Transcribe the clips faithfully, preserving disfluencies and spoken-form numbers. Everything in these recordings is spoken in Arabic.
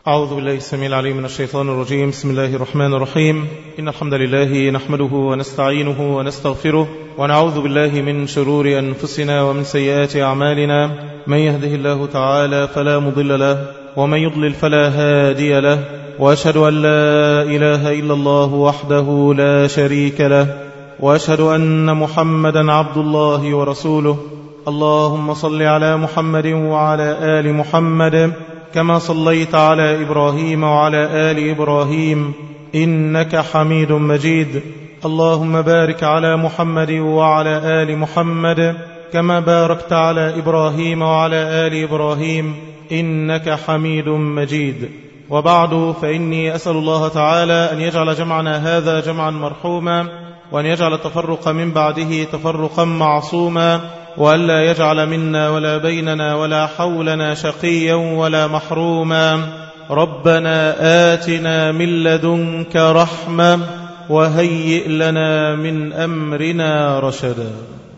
أعوذ بالله السميع العليم من الشيطان الرجيم. بسم الله الرحمن الرحيم. إن الحمد لله نحمده ونستعينه ونستغفره ونعوذ بالله من شرور أنفسنا ومن سيئات أعمالنا. من يهده الله تعالى فلا مضل له ومن يضلل فلا هادي له، وأشهد أن لا إله إلا الله وحده لا شريك له، وأشهد أن محمدا عبد الله ورسوله. اللهم صل على محمد وعلى آل محمد كما صليت على إبراهيم وعلى آل إبراهيم إنك حميد مجيد. اللهم بارك على محمد وعلى آل محمد كما باركت على إبراهيم وعلى آل إبراهيم إنك حميد مجيد. وبعد، فإني أسأل الله تعالى أن يجعل جمعنا هذا جمعا مرحوما، وأن يجعل التفرق من بعده تفرقا معصوما، وأن لا يجعل منا ولا بيننا ولا حولنا شقيا ولا محروما. ربنا آتنا من لدنك رحمة وهيئ لنا من أمرنا رشدا.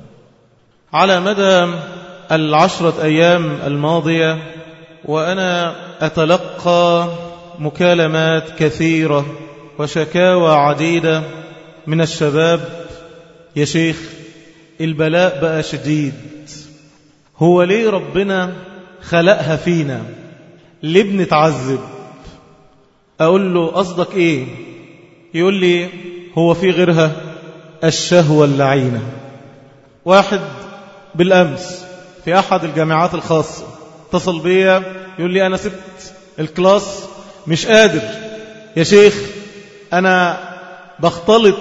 على مدى العشرة أيام الماضية وأنا أتلقى مكالمات كثيرة وشكاوى عديدة من الشباب: يا شيخ البلاء بقى شديد، هو ليه ربنا خلقها فينا؟ ليه بنتعذب؟ أقول له قصدك إيه؟ يقول لي هو في غيرها؟ الشهوة اللعينة. واحد بالأمس في أحد الجامعات الخاصة اتصل بيا يقول لي أنا سبت الكلاس مش قادر يا شيخ، أنا بختلط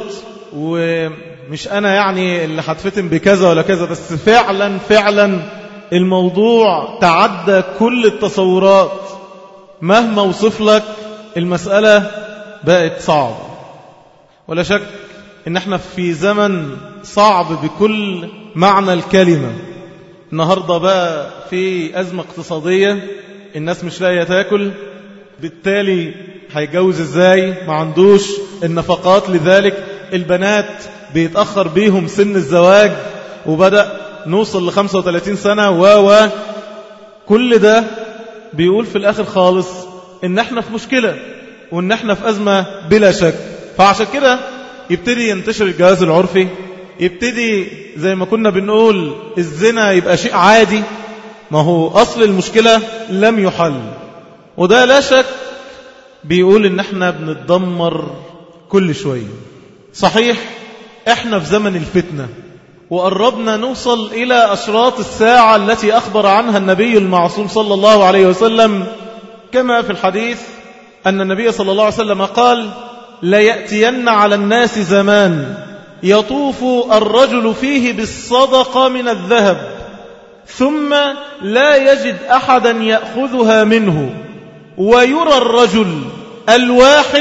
ومش أنا يعني اللي هتفتن بكذا ولا كذا، بس فعلا فعلا الموضوع تعدى كل التصورات. مهما وصف لك المسألة بقت صعبة. ولا شك إن احنا في زمن صعب بكل معنى الكلمة. النهاردة بقى في أزمة اقتصادية، الناس مش لاقية تاكل، بالتالي هيجوز ازاي؟ ما عندوش النفقات، لذلك البنات بيتأخر بيهم سن الزواج، وبدأ نوصل لخمسة وثلاثين سنة و و كل ده بيقول في الآخر خالص إن احنا في مشكلة وإن احنا في أزمة بلا شك. فعشان كده يبتدي ينتشر الجواز العرفي، يبتدي زي ما كنا بنقول الزنا يبقى شيء عادي. ما هو أصل المشكلة لم يحل، وده لا شك بيقول إن احنا بنتدمر كل شوية. صحيح احنا في زمن الفتنة، وقربنا نوصل إلى أشراط الساعة التي أخبر عنها النبي المعصوم صلى الله عليه وسلم، كما في الحديث أن النبي صلى الله عليه وسلم قال: لا يأتين على الناس زمان يطوف الرجل فيه بالصدقة من الذهب ثم لا يجد أحدا يأخذها منه، ويرى الرجل الواحد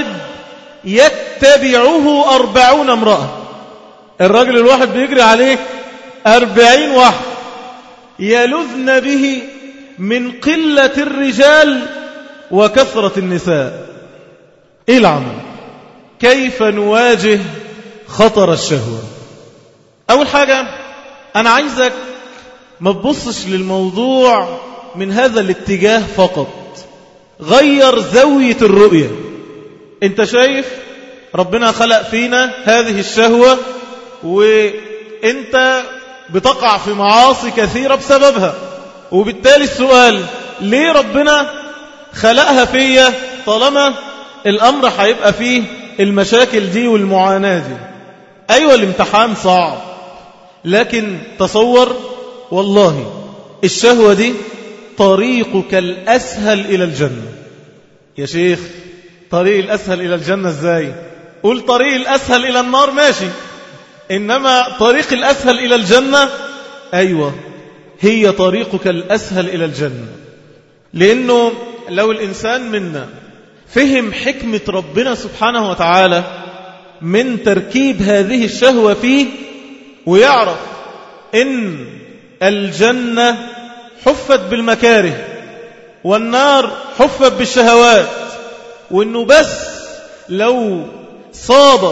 يتبعه أربعون امرأة. الرجل الواحد بيجري عليه أربعين واحد يلذن به من قلة الرجال وكثرة النساء. إيه العمل؟ كيف نواجه خطر الشهوة؟ أول حاجة أنا عايزك ما تبصش للموضوع من هذا الاتجاه فقط، غير زاوية الرؤية. انت شايف ربنا خلق فينا هذه الشهوة، وانت بتقع في معاصي كثيرة بسببها، وبالتالي السؤال: ليه ربنا خلقها فيا طالما الأمر هيبقى فيه المشاكل دي والمعاناة دي؟ أيوة الامتحان صعب، لكن تصور والله الشهوة دي طريقك الأسهل إلى الجنة. يا شيخ طريق الأسهل إلى الجنة ازاي؟ قول طريق الأسهل إلى النار ماشي، إنما طريق الأسهل إلى الجنة، أيوة هي طريقك الأسهل إلى الجنة. لأنه لو الإنسان منا فهم حكمة ربنا سبحانه وتعالى من تركيب هذه الشهوة فيه، ويعرف إن الجنة حفت بالمكاره والنار حفت بالشهوات، وإنه بس لو صابر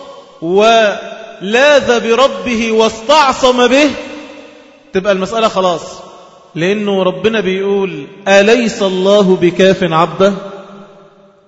ولاذ بربه واستعصم به تبقى المسألة خلاص. لأنه ربنا بيقول: أليس الله بكاف عبده؟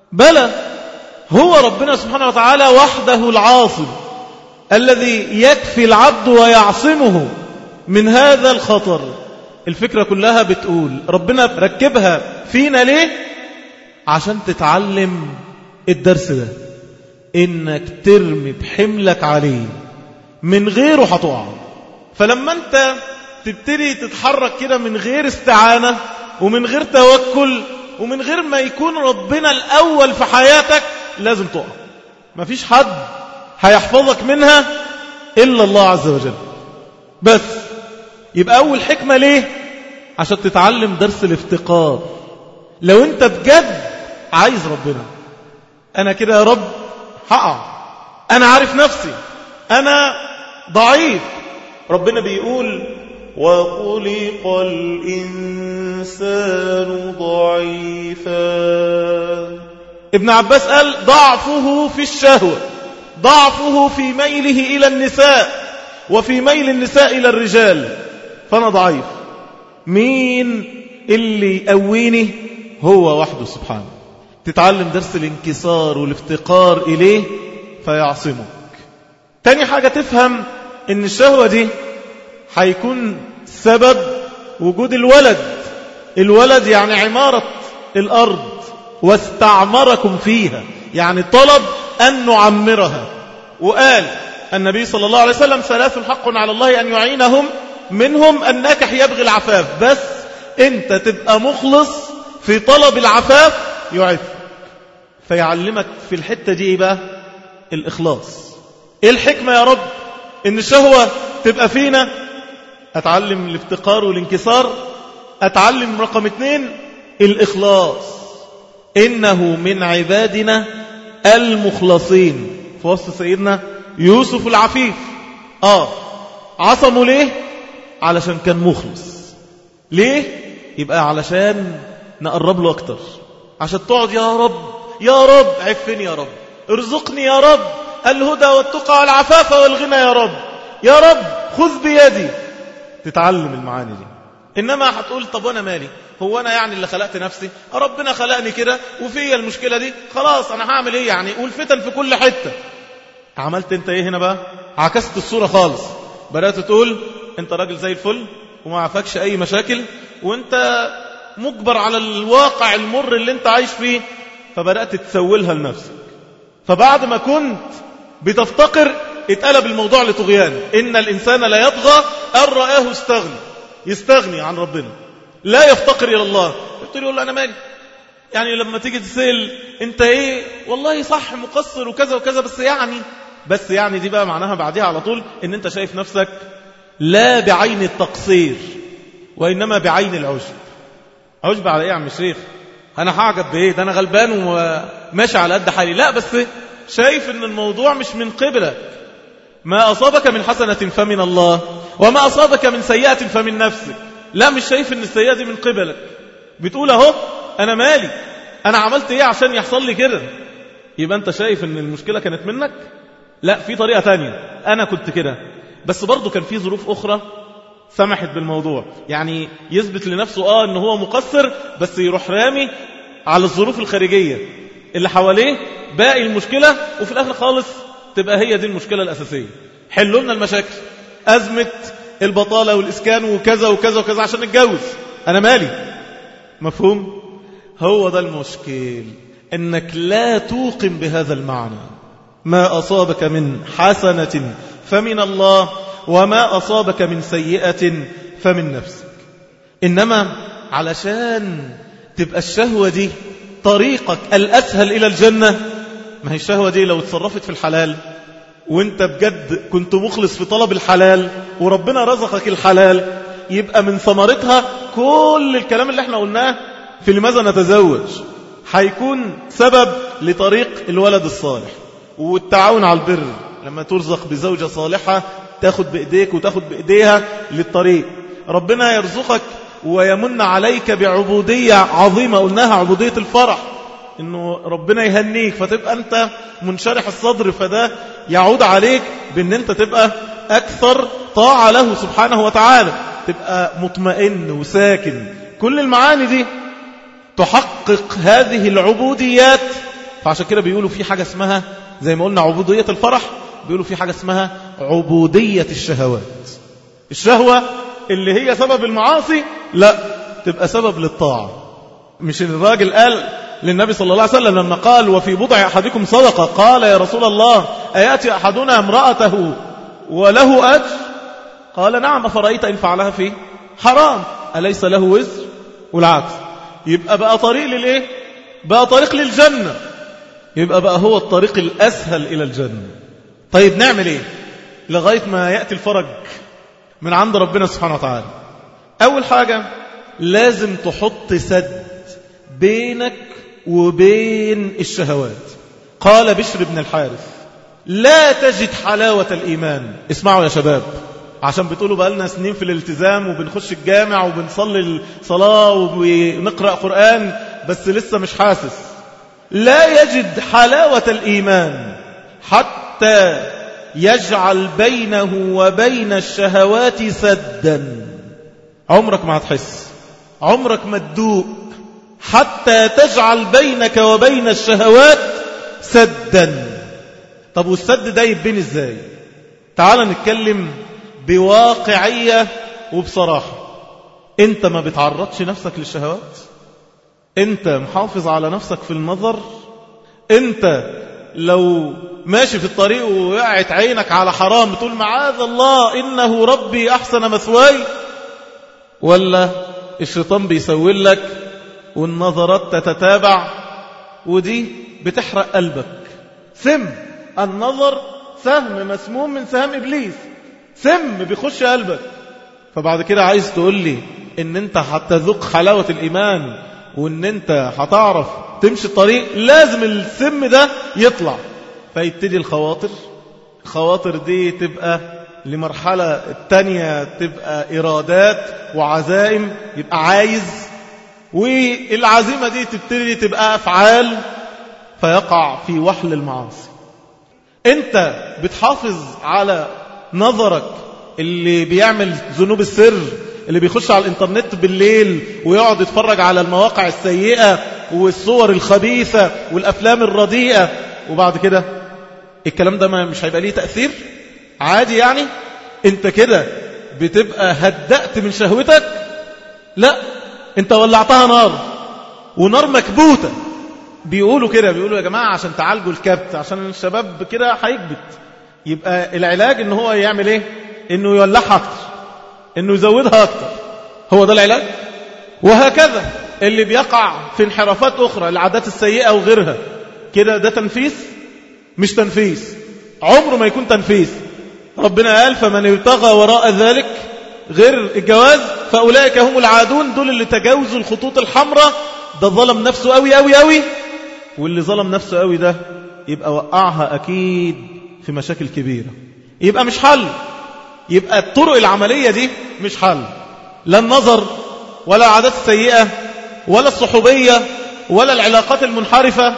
بلى، هو ربنا سبحانه وتعالى وحده العاصم الذي يكفي العبد ويعصمه من هذا الخطر. الفكرة كلها بتقول ربنا ركبها فينا ليه؟ عشان تتعلم الدرس ده، إنك ترمي بحملك عليه، من غيره هتقع. فلما أنت تبتدي تتحرك كده من غير استعانة ومن غير توكل ومن غير ما يكون ربنا الأول في حياتك، لازم تقع. مفيش حد هيحفظك منها إلا الله عز وجل. بس يبقى أول حكمة ليه؟ عشان تتعلم درس الافتقار. لو أنت بجد عايز ربنا، أنا كده يا رب هقع، أنا عارف نفسي، أنا ضعيف. ربنا بيقول وخلق الإنسان ضعيفا. ابن عباس قال ضعفه في الشهوة، ضعفه في ميله إلى النساء وفي ميل النساء إلى الرجال، فأنا ضعيف. مين اللي يقويني؟ هو وحده سبحانه. تتعلم درس الانكسار والافتقار إليه فيعصمك. تاني حاجة تفهم إن الشهوة دي هيكون سبب وجود الولد. الولد يعني عمارة الأرض، واستعمركم فيها، يعني طلب أن نعمرها. وقال النبي صلى الله عليه وسلم ثلاث حق على الله أن يعينهم، منهم الناكح يبغي العفاف. بس أنت تبقى مخلص في طلب العفاف يعف. فيعلمك في الحتة دي بقى الإخلاص. إيه الحكمة يا رب إن الشهوة تبقى فينا؟ أتعلم الافتقار والانكسار. أتعلم رقم اتنين الإخلاص. إنه من عبادنا المخلصين. في وسط سيدنا يوسف العفيف، آه عصموا ليه؟ علشان كان مخلص. ليه؟ يبقى علشان نقرب له أكتر، عشان تقعد يا رب يا رب عفني يا رب، ارزقني يا رب الهدى والتقى والعفاف والغنى يا رب، يا رب خذ بيدي. تتعلم المعاني دي. إنما هتقول طب وانا مالي، هو أنا يعني اللي خلقت نفسي؟ ربنا خلقني كده وفي المشكلة دي، خلاص أنا هعمل إيه يعني؟ والفتن في كل حتة. عملت انت ايه هنا بقى؟ عكست الصورة خالص. بدأت تقول انت راجل زي الفل وما عفاكش اي مشاكل، وانت مجبر على الواقع المر اللي انت عايش فيه، فبدأت تسولها لنفسك. فبعد ما كنت بتفتقر اتقلب الموضوع لطغيان. إن الإنسان لا يطغى أن رآه استغني، يستغني عن ربنا، لا يفتقر إلى الله. قلت له أنا مالي يعني؟ لما تيجي تسأل انت ايه، والله صح مقصر وكذا وكذا، بس يعني بس يعني دي بقى معناها بعدها على طول ان انت شايف نفسك لا بعين التقصير وإنما بعين العجب. عجب على ايه يا عم الشيخ؟ انا هعجب بايه؟ ده انا غلبان وماشي على قد حالي. لا، بس شايف ان الموضوع مش من قبلك. ما أصابك من حسنة فمن الله، وما أصابك من سيئة فمن نفسك. لا، مش شايف ان السيئة دي من قبلك. بتقول اهو انا مالي، انا عملت ايه عشان يحصل لي كده؟ يبقى انت شايف ان المشكلة كانت منك. لا، في طريقة تانية. انا كنت كده، بس برضو كان في ظروف اخرى سمحت بالموضوع. يعني يثبت لنفسه اه ان هو مقصر، بس يروح رامي على الظروف الخارجية اللي حواليه باقي المشكلة، وفي الاخر خالص تبقى هي دي المشكلة الاساسية. حلوا لنا المشاكل، ازمة البطالة والاسكان وكذا وكذا وكذا عشان نتجوز، انا مالي. مفهوم؟ هو ده المشكل، انك لا توقن بهذا المعنى. ما أصابك من حسنة فمن الله، وما أصابك من سيئة فمن نفسك. إنما علشان تبقى الشهوة دي طريقك الأسهل إلى الجنة، ما هي الشهوة دي لو اتصرفت في الحلال وانت بجد كنت مخلص في طلب الحلال وربنا رزقك الحلال، يبقى من ثمرتها كل الكلام اللي احنا قلناه في لماذا نتزوج هيكون سبب لطريق الولد الصالح والتعاون على البر. لما ترزق بزوجة صالحة تاخد بإيديك وتاخد بإيديها للطريق. ربنا يرزقك ويمن عليك بعبودية عظيمة، قلناها عبودية الفرح، انه ربنا يهنيك فتبقى انت منشرح الصدر، فده يعود عليك بان انت تبقى اكثر طاعة له سبحانه وتعالى، تبقى مطمئن وساكن. كل المعاني دي تحقق هذه العبوديات فعشان كده بيقولوا في حاجة اسمها زي ما قلنا عبودية الفرح، بيقولوا في حاجة اسمها عبودية الشهوات. الشهوة اللي هي سبب المعاصي لا تبقى سبب للطاعة. مش الراجل قال للنبي صلى الله عليه وسلم لما قال وفي بضع أحدكم صدقة، قال يا رسول الله أياتي أحدنا امرأته وله أجر؟ قال نعم، أفرأيت إن فعلها فيه حرام أليس له وزر؟ والعكس. يبقى بقى طريق للإيه؟ بقى طريق للجنة، يبقى بقى هو الطريق الأسهل إلى الجنة. طيب نعمل إيه لغاية ما يأتي الفرج من عند ربنا سبحانه وتعالى؟ أول حاجة لازم تحط سد بينك وبين الشهوات. قال بشر بن الحارث لا تجد حلاوة الإيمان. اسمعوا يا شباب، عشان بتقولوا بقى لنا سنين في الالتزام وبنخش الجامع وبنصلي الصلاة ونقرأ قرآن بس لسه مش حاسس. لا يجد حلاوة الإيمان حتى يجعل بينه وبين الشهوات سدا. عمرك ما هتحس، عمرك ما تدوق حتى تجعل بينك وبين الشهوات سدا. طب والسد ده يبين ازاي؟ تعال نتكلم بواقعية وبصراحة. انت ما بتعرضش نفسك للشهوات؟ انت محافظ على نفسك في النظر؟ انت لو ماشي في الطريق ووقعت عينك على حرام بتقول معاذ الله إنه ربي أحسن مثواي؟ ولا الشيطان بيسول لك والنظرات تتتابع ودي بتحرق قلبك؟ سم النظر سهم مسموم من سهام إبليس، سم بيخش قلبك. فبعد كده عايز تقول لي ان انت هتذوق حلاوة الإيمان وان انت هتعرف تمشي الطريق، لازم السم ده يطلع. فيبتدي الخواطر، الخواطر دي تبقى لمرحلة التانية تبقى إرادات وعزائم، يبقى عايز، والعزيمة دي تبتدي تبقى أفعال، فيقع في وحل المعاصي. انت بتحافظ على نظرك اللي بيعمل ذنوب السر، اللي بيخش على الانترنت بالليل ويقعد يتفرج على المواقع السيئة والصور الخبيثة والأفلام الرديئة، وبعد كده الكلام ده مش هيبقى ليه تأثير عادي يعني؟ انت كده بتبقى هدأت من شهوتك؟ لا، انت ولعتها نار، ونار مكبوتة. بيقولوا كده، بيقولوا يا جماعة عشان تعالجوا الكبت، عشان الشباب كده هيكبت، يبقى العلاج ان هو يعمل ايه؟ انه يولعها اكتر، انه يزودها اكتر. هو ده العلاج. وهكذا اللي بيقع في انحرافات اخرى، العادات السيئة وغيرها، كده ده تنفيس؟ مش تنفيس، عمره ما يكون تنفيس. ربنا قال فمن ابتغى وراء ذلك غير الجواز فأولئك هم العادون. دول اللي تجاوزوا الخطوط الحمراء، ده ظلم نفسه قوي قوي قوي. واللي ظلم نفسه قوي ده يبقى وقعها أكيد في مشاكل كبيرة، يبقى مش حل. يبقى الطرق العملية دي مش حل، لا النظر ولا العادات السيئة ولا الصحوبية ولا العلاقات المنحرفة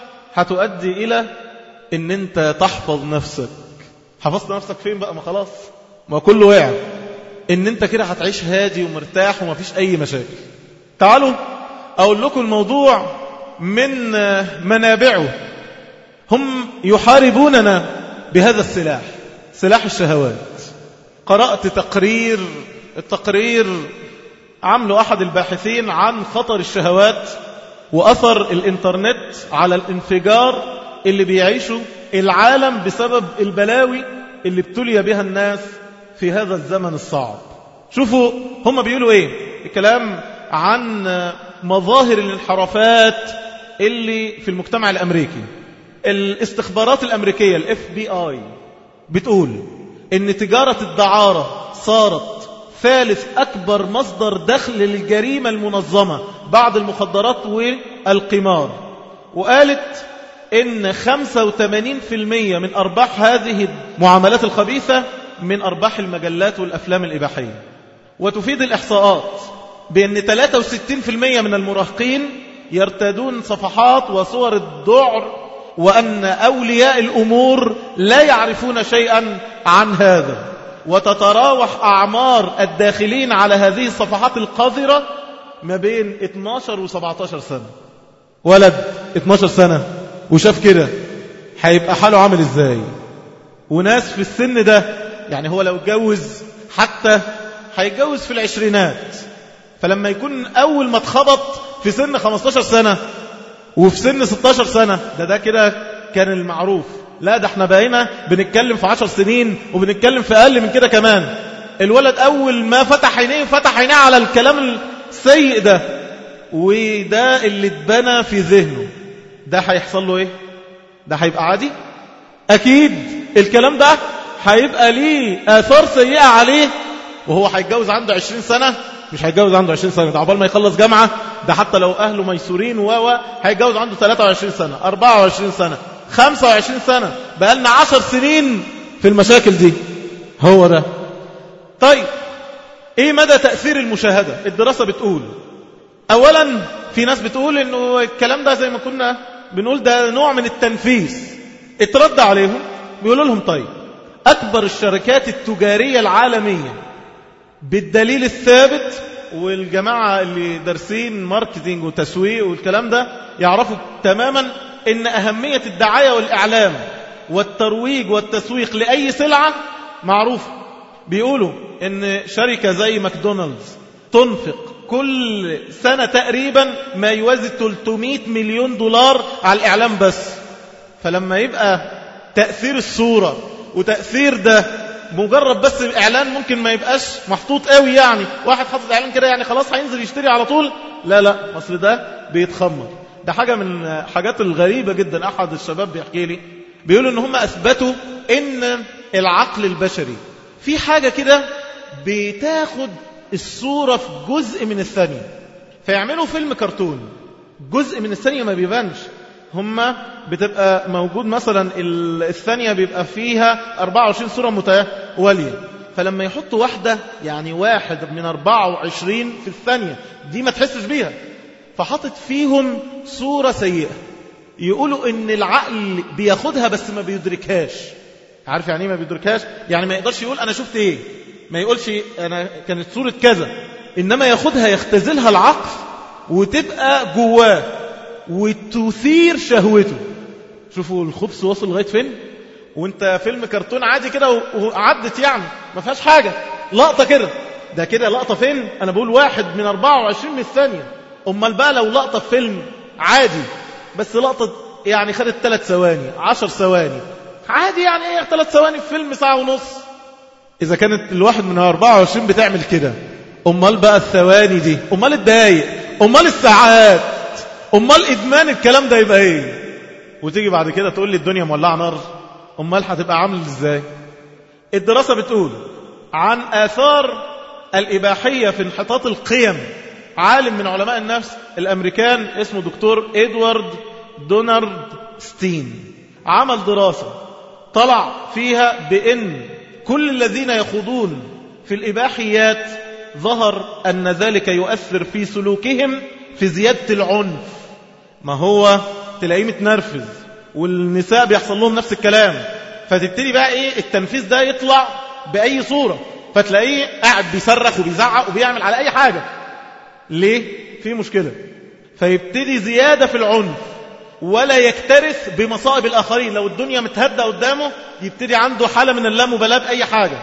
هتؤدي إلى ان انت تحفظ نفسك. حفظت نفسك فين بقى؟ ما خلاص، ما كله وقع. ان انت كده هتعيش هادي ومرتاح وما فيش اي مشاكل. تعالوا اقول لكم الموضوع من منابعه. هم يحاربوننا بهذا السلاح، سلاح الشهوات. قرأت تقرير، التقرير عمله أحد الباحثين عن خطر الشهوات وأثر الإنترنت على الانفجار اللي بيعيشوا العالم بسبب البلاوي اللي ابتلي بها الناس في هذا الزمن الصعب. شوفوا هم بيقولوا ايه. الكلام عن مظاهر الانحرافات اللي في المجتمع الأمريكي. الاستخبارات الأمريكية الاف بي اي بتقول ان تجارة الدعارة صارت ثالث أكبر مصدر دخل للجريمة المنظمة بعد المخدرات والقمار. وقالت إن خمسة وثمانين بالمئة من أرباح هذه المعاملات الخبيثة من أرباح المجلات والأفلام الإباحية. وتفيد الإحصاءات بأن ثلاثة وستين بالمئة من المراهقين يرتدون صفحات وصور الذعر، وأن أولياء الأمور لا يعرفون شيئا عن هذا. وتتراوح أعمار الداخلين على هذه الصفحات القذرة ما بين اثناشر و سبعتاشر سنة. ولد اثناشر سنة وشاف كده هيبقى حاله عامل ازاي؟ وناس في السن ده، يعني هو لو اتجوز حتى هيتجوز في العشرينات، فلما يكون أول ما اتخبط في سن خمستاشر سنة وفي سن ستاشر سنة، ده ده كده كان المعروف. لا، ده احنا بقينا بنتكلم في عشر سنين وبنتكلم في أقل من كده كمان. الولد أول ما فتح عينيه فتح عينيه على الكلام السيء ده، وده اللي اتبنى في ذهنه، ده هيحصل له ايه؟ ده هيبقى عادي؟ أكيد الكلام ده هيبقى ليه آثار سيئة عليه، وهو هيتجوز عنده عشرين سنة. مش هيتجوز عنده عشرين سنة، ده عقبال ما يخلص جامعة، ده حتى لو أهله ميسورين و هيتجوز عنده ثلاثة وعشرين سنة، أربعة وعشرين سنة، خمسة وعشرين سنة. بقالنا عشر سنين في المشاكل دي. هو ده. طيب ايه مدى تأثير المشاهدة؟ الدراسة بتقول اولا، في ناس بتقول انه الكلام ده زي ما كنا بنقول ده نوع من التنفيس. اترد عليهم بيقولوا لهم طيب اكبر الشركات التجارية العالمية بالدليل الثابت، والجماعة اللي دارسين ماركتينج وتسويق والكلام ده يعرفوا تماما ان اهمية الدعاية والاعلام والترويج والتسويق لأي سلعة معروفة. بيقولوا ان شركة زي ماكدونالدز تنفق كل سنة تقريبا ما يوازي ثلاثمائة مليون دولار على الإعلام بس. فلما يبقى تأثير الصورة وتأثير ده مجرد بس الإعلان ممكن ما يبقاش محطوط قوي، يعني واحد حاطط إعلان كده يعني خلاص هينزل يشتري على طول. لا لا، أصل ده بيتخمر. ده حاجة من حاجات الغريبة جدا. أحد الشباب بيحكي لي بيقولوا إن هم أثبتوا إن العقل البشري في حاجة كده بتاخد الصورة في جزء من الثانية، فيعملوا فيلم كرتون جزء من الثانية ما بيبانش. هم بتبقى موجود مثلا الثانية بيبقى فيها أربعة وعشرين صورة متوالية، فلما يحطوا واحدة يعني واحد من أربعة وعشرين في الثانية دي ما تحسش بيها، فحطت فيهم صورة سيئة. يقولوا ان العقل بياخدها بس ما بيدركهاش. عارف يعني ايه ما بيدركهاش؟ يعني ما يقدرش يقول انا شفت ايه، ما يقولش انا كانت صورة كذا، انما ياخدها يختزلها العقل وتبقى جواه وتثير شهوته. شوفوا الخبث وصل لغاية فين. وانت فيلم كرتون عادي كده وعدت يعني ما فيهاش حاجة، لقطة كده، ده كده لقطة فين؟ انا بقول واحد من أربعة وعشرين من الثانية. امال بقى لو لقطة في فيلم عادي بس لقطة يعني خدت ثلاث ثواني عشر ثواني عادي، يعني ايه ثلاث ثواني في فيلم ساعة ونص؟ اذا كانت الواحد من أربعة وعشرين بتعمل كده، امال بقى الثواني دي، امال الدقايق، امال الساعات، امال ادمان الكلام ده يبقى ايه؟ وتيجي بعد كده تقول لي الدنيا مولعه نار، امال هتبقى عامل ازاي؟ الدراسة بتقول عن آثار الإباحية في انحطاط القيم. عالم من علماء النفس الأمريكان اسمه دكتور إدوارد دونارد ستين عمل دراسة طلع فيها بأن كل الذين يخوضون في الإباحيات ظهر أن ذلك يؤثر في سلوكهم في زيادة العنف. ما هو تلاقيه متنرفز والنساء بيحصل لهم نفس الكلام، فتبتدي بقى ايه التنفيذ ده يطلع بأي صورة، فتلاقيه قاعد بيصرخ وبيزعق وبيعمل على أي حاجة. ليه؟ في مشكلة. فيبتدي زيادة في العنف ولا يكترث بمصائب الآخرين. لو الدنيا متهدى قدامه يبتدي عنده حالة من اللامبالاة بأي حاجة،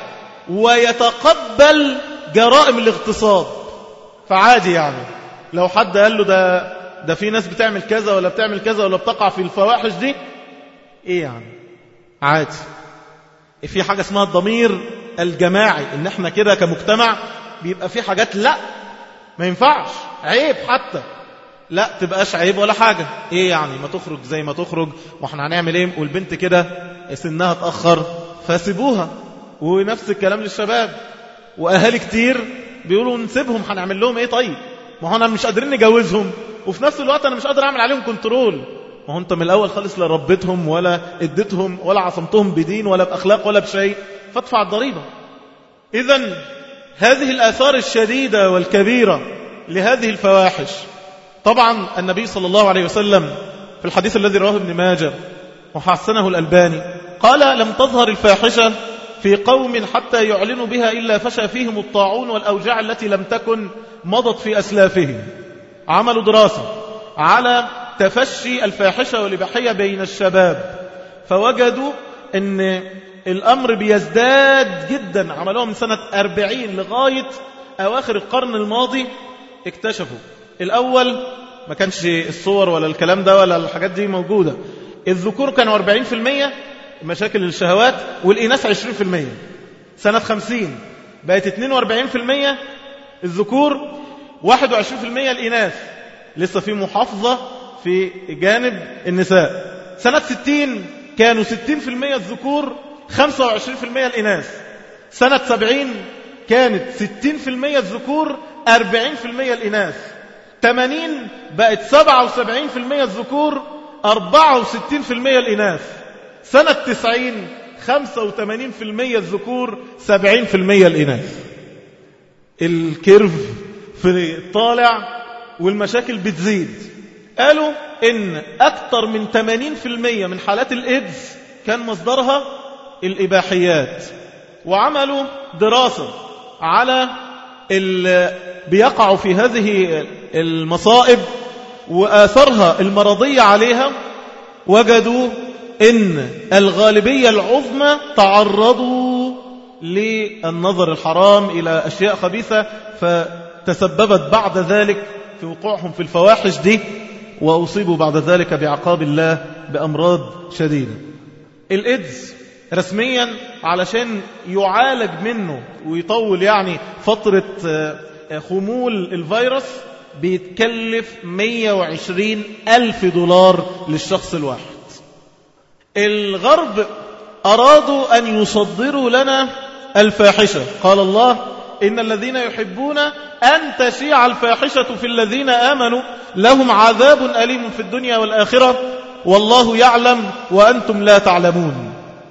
ويتقبل جرائم الاغتصاب. فعادي يعني لو حد قال له ده ده في ناس بتعمل كذا ولا بتعمل كذا ولا بتقع في الفواحش دي، ايه يعني عادي. في حاجة اسمها الضمير الجماعي، ان احنا كده كمجتمع بيبقى في حاجات لا ما ينفعش، عيب حتى، لا تبقاش عيب ولا حاجة. ايه يعني ما تخرج زي ما تخرج، واحنا هنعمل ايه؟ والبنت كده سنها تأخر فسيبوها. ونفس الكلام للشباب، واهالي كتير بيقولوا نسيبهم، هنعمل لهم ايه؟ طيب ما هو انا مش قادرين نجوزهم، وفي نفس الوقت انا مش قادر اعمل عليهم كنترول. ما هو انت من الاول خالص لا ربيتهم ولا اديتهم ولا عصمتهم بدين ولا باخلاق ولا بشيء، فادفع الضريبة. اذن هذه الآثار الشديدة والكبيرة لهذه الفواحش. طبعا النبي صلى الله عليه وسلم في الحديث الذي رواه ابن ماجه وحسنه الألباني قال: لم تظهر الفاحشة في قوم حتى يعلنوا بها إلا فشى فيهم الطاعون والأوجاع التي لم تكن مضت في أسلافهم. عملوا دراسة على تفشي الفاحشة والإباحية بين الشباب، فوجدوا أن الأمر بيزداد جدا. عملوها من سنة أربعين لغاية أواخر القرن الماضي. اكتشفوا الأول ما كانش الصور ولا الكلام ده ولا الحاجات دي موجودة. الذكور كانوا أربعين في المية مشاكل الشهوات، والإناث عشرين في المية. سنة خمسين بقت اثنين وأربعين في المية الذكور، واحد وعشرين في المية الإناث. لسه في محافظة في جانب النساء. سنة ستين كانوا ستين في المية الذكور، خمسة وعشرين في المية الإناث. سنة سبعين كانت ستين في المية الذكور، أربعين في المية الإناث. ثمانين بقت سبعة وسبعين في المية الذكور، أربعة وستين في المية الإناث. سنة تسعين خمسة وثمانين في المية الذكور، سبعين في المية الإناث. الكيرف في الطالع والمشاكل بتزيد. قالوا إن أكثر من ثمانين في المية من حالات الإيدز كان مصدرها الإباحيات. وعملوا دراسة على اللي بيقعوا في هذه المصائب وآثارها المرضية عليها، وجدوا إن الغالبية العظمى تعرضوا للنظر الحرام إلى أشياء خبيثة، فتسببت بعد ذلك في وقوعهم في الفواحش دي، وأصيبوا بعد ذلك بعقاب الله بأمراض شديدة. الإيدز رسميا علشان يعالج منه ويطول يعني فترة خمول الفيروس بيتكلف مية وعشرين ألف دولار للشخص الواحد. الغرب أرادوا أن يصدروا لنا الفاحشة. قال الله إن الذين يحبون أن تشيع الفاحشة في الذين آمنوا لهم عذاب أليم في الدنيا والآخرة والله يعلم وأنتم لا تعلمون.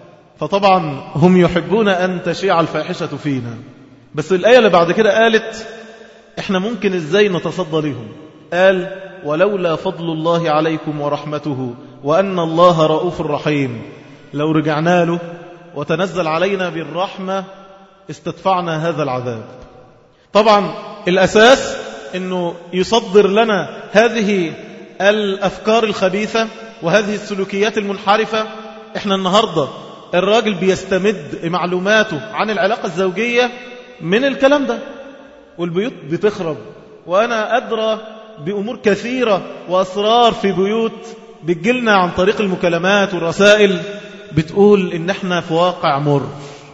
فطبعا هم يحبون أن تشيع الفاحشة فينا. بس الآية اللي بعد كده قالت إحنا ممكن إزاي نتصدى لهم. قال ولولا فضل الله عليكم ورحمته وأن الله رؤوف رحيم، لو رجعنا له وتنزل علينا بالرحمة استدفعنا هذا العذاب. طبعا الأساس أنه يصدر لنا هذه الأفكار الخبيثة وهذه السلوكيات المنحرفة. احنا النهاردة الراجل بيستمد معلوماته عن العلاقة الزوجية من الكلام ده، والبيوت بتخرب. وأنا أدرى بأمور كثيرة وأسرار في بيوت بتجيلنا عن طريق المكالمات والرسائل بتقول إن احنا في واقع مر،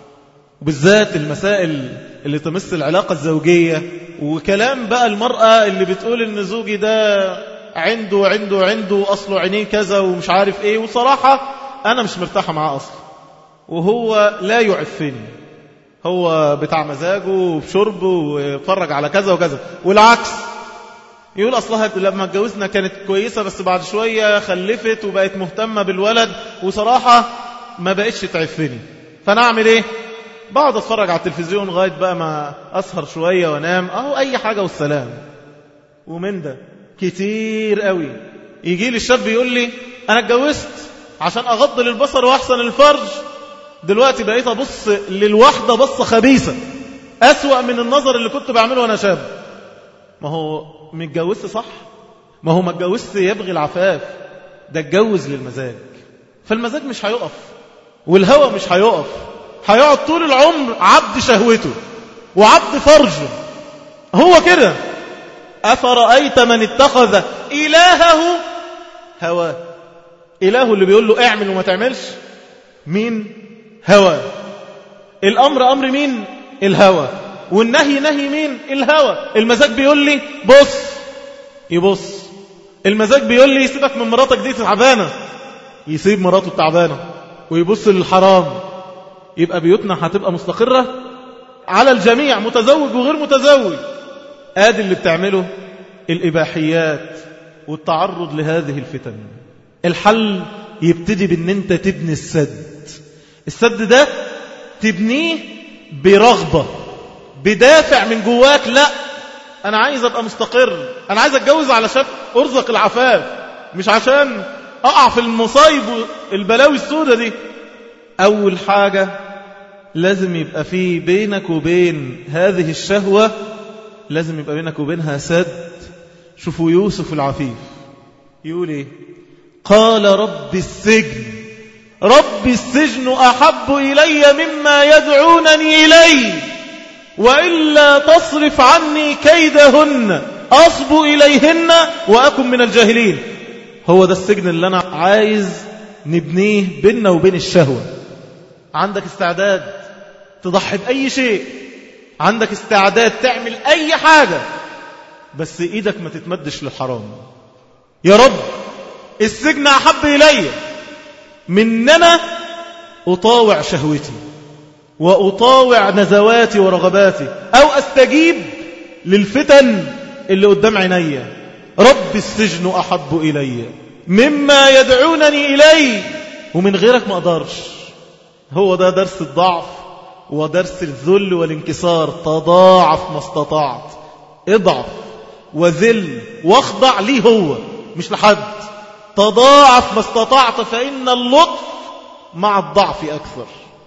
وبالذات المسائل اللي تمس العلاقة الزوجية. وكلام بقى المرأة اللي بتقول إن زوجي ده عنده عنده عنده أصله عينيه كذا ومش عارف إيه، وصراحة أنا مش مرتاحة معاه أصلا، وهو لا يعفني، هو بتاع مزاجه وبشربه وفرج على كذا وكذا. والعكس يقول أصلها لما اتجوزنا كانت كويسة بس بعد شوية خلفت وبقت مهتمة بالولد وصراحة ما بقتش تعفني، فأنا أعمل إيه؟ بقعد أتفرج على التلفزيون لغاية بقى ما أسهر شوية وانام، أهو أي حاجة والسلام. ومن ده كتير قوي يجي لي الشاب يقول لي أنا اتجوزت عشان أغض للبصر وأحسن الفرج، دلوقتي بقيت أبص للوحدة بصة خبيثة أسوأ من النظر اللي كنت بعمله وأنا شاب. ما هو متجوزت صح؟ ما هو متجوزت يبغي العفاف، ده اتجوز للمزاج، فالمزاج مش هيقف والهوى مش هيقف، هيقعد طول العمر عبد شهوته وعبد فرجه. هو كده. أفرأيت من اتخذ إلهه هواه. إله اللي بيقول له اعمل وما تعملش مين؟ هوى. الأمر أمر مين؟ الهوى. والنهي نهي مين؟ الهوى. المزاج بيقول لي بص يبص، المزاج بيقول لي يسيبك من مراتك دي تعبانة، يسيب مراته تعبانة ويبص للحرام. يبقى بيوتنا هتبقى مستقرة على الجميع، متزوج وغير متزوج. آدي اللي بتعمله الإباحيات والتعرض لهذه الفتن. الحل يبتدي بأن انت تبني السد. السد ده تبنيه برغبة، بدافع من جواك. لا أنا عايز أبقى مستقر، أنا عايز أتجوز علشان أرزق العفاف، مش عشان أقع في المصايب والبلاوي السودة دي. أول حاجة لازم يبقى فيه بينك وبين هذه الشهوة، لازم يبقى بينك وبينها سد. شوفوا يوسف العفيف يقول ايه؟ قال رب السجن رب السجن أحب إلي مما يدعونني إليه وإلا تصرف عني كيدهن أصب إليهن وأكن من الجاهلين. هو ده السجن اللي أنا عايز نبنيه بيننا وبين الشهوة. عندك استعداد تضحي بأي شيء، عندك استعداد تعمل أي حاجة، بس إيدك ما تتمدش للحرام. يا رب السجن أحب إلي من أنا أطاوع شهوتي وأطاوع نزواتي ورغباتي أو أستجيب للفتن اللي قدام عيني. رب السجن أحب إلي مما يدعونني إليه، ومن غيرك ما أقدرش. هو ده درس الضعف ودرس الذل والانكسار. تضاعف ما استطعت، اضعف وذل واخضع ليه هو مش لحد. تضاعف ما استطعت فإن اللطف مع الضعف أكثر.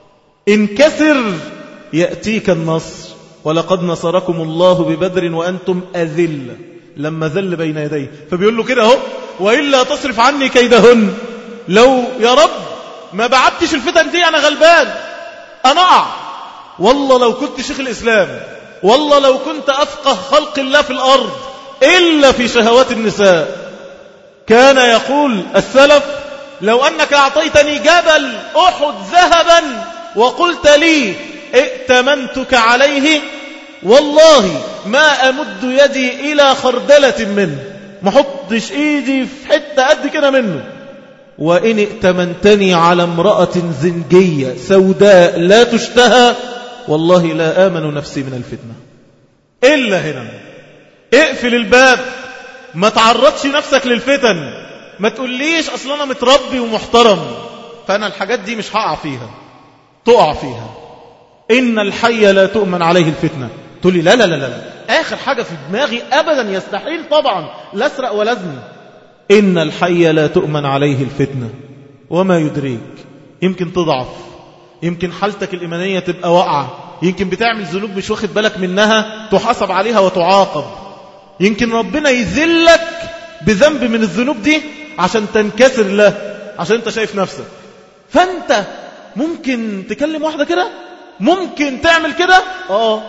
انكسر يأتيك النصر. ولقد نصركم الله ببدر وأنتم أذل لما ذل بين يديه. فبيقول له كده اهو وإلا تصرف عني كيدهن. لو يا رب ما بعدتش الفتن دي أنا غلبان، أنا أقع. والله لو كنت شيخ الإسلام، والله لو كنت أفقه خلق الله في الأرض إلا في شهوات النساء. كان يقول السلف لو أنك أعطيتني جبل أحد ذهبا وقلت لي ائتمنتك عليه والله ما أمد يدي إلى خردلة منه، ما حطش إيدي في حتة قد كده منه. وإن ائتمنتني على امرأة زنجية سوداء لا تشتهى والله لا آمن نفسي من الفتنة. إلا هنا اقفل الباب، ما تعرضش نفسك للفتن. ما تقوليش أصلا أنا متربي ومحترم فأنا الحاجات دي مش هقع فيها. تقع فيها. إن الحي لا تؤمن عليه الفتنة. تقول لي لا لا لا لا آخر حاجة في دماغي أبدا يستحيل طبعا لا أسرق ولا أزني. إن الحي لا تؤمن عليه الفتنة. وما يدريك يمكن تضعف، يمكن حالتك الإيمانية تبقى واقعة، يمكن بتعمل ذنوب مش واخد بالك منها تحاسب عليها وتعاقب، يمكن ربنا يذلك بذنب من الذنوب دي عشان تنكسر له، عشان انت شايف نفسك. فانت ممكن تكلم واحدة كده، ممكن تعمل كده اه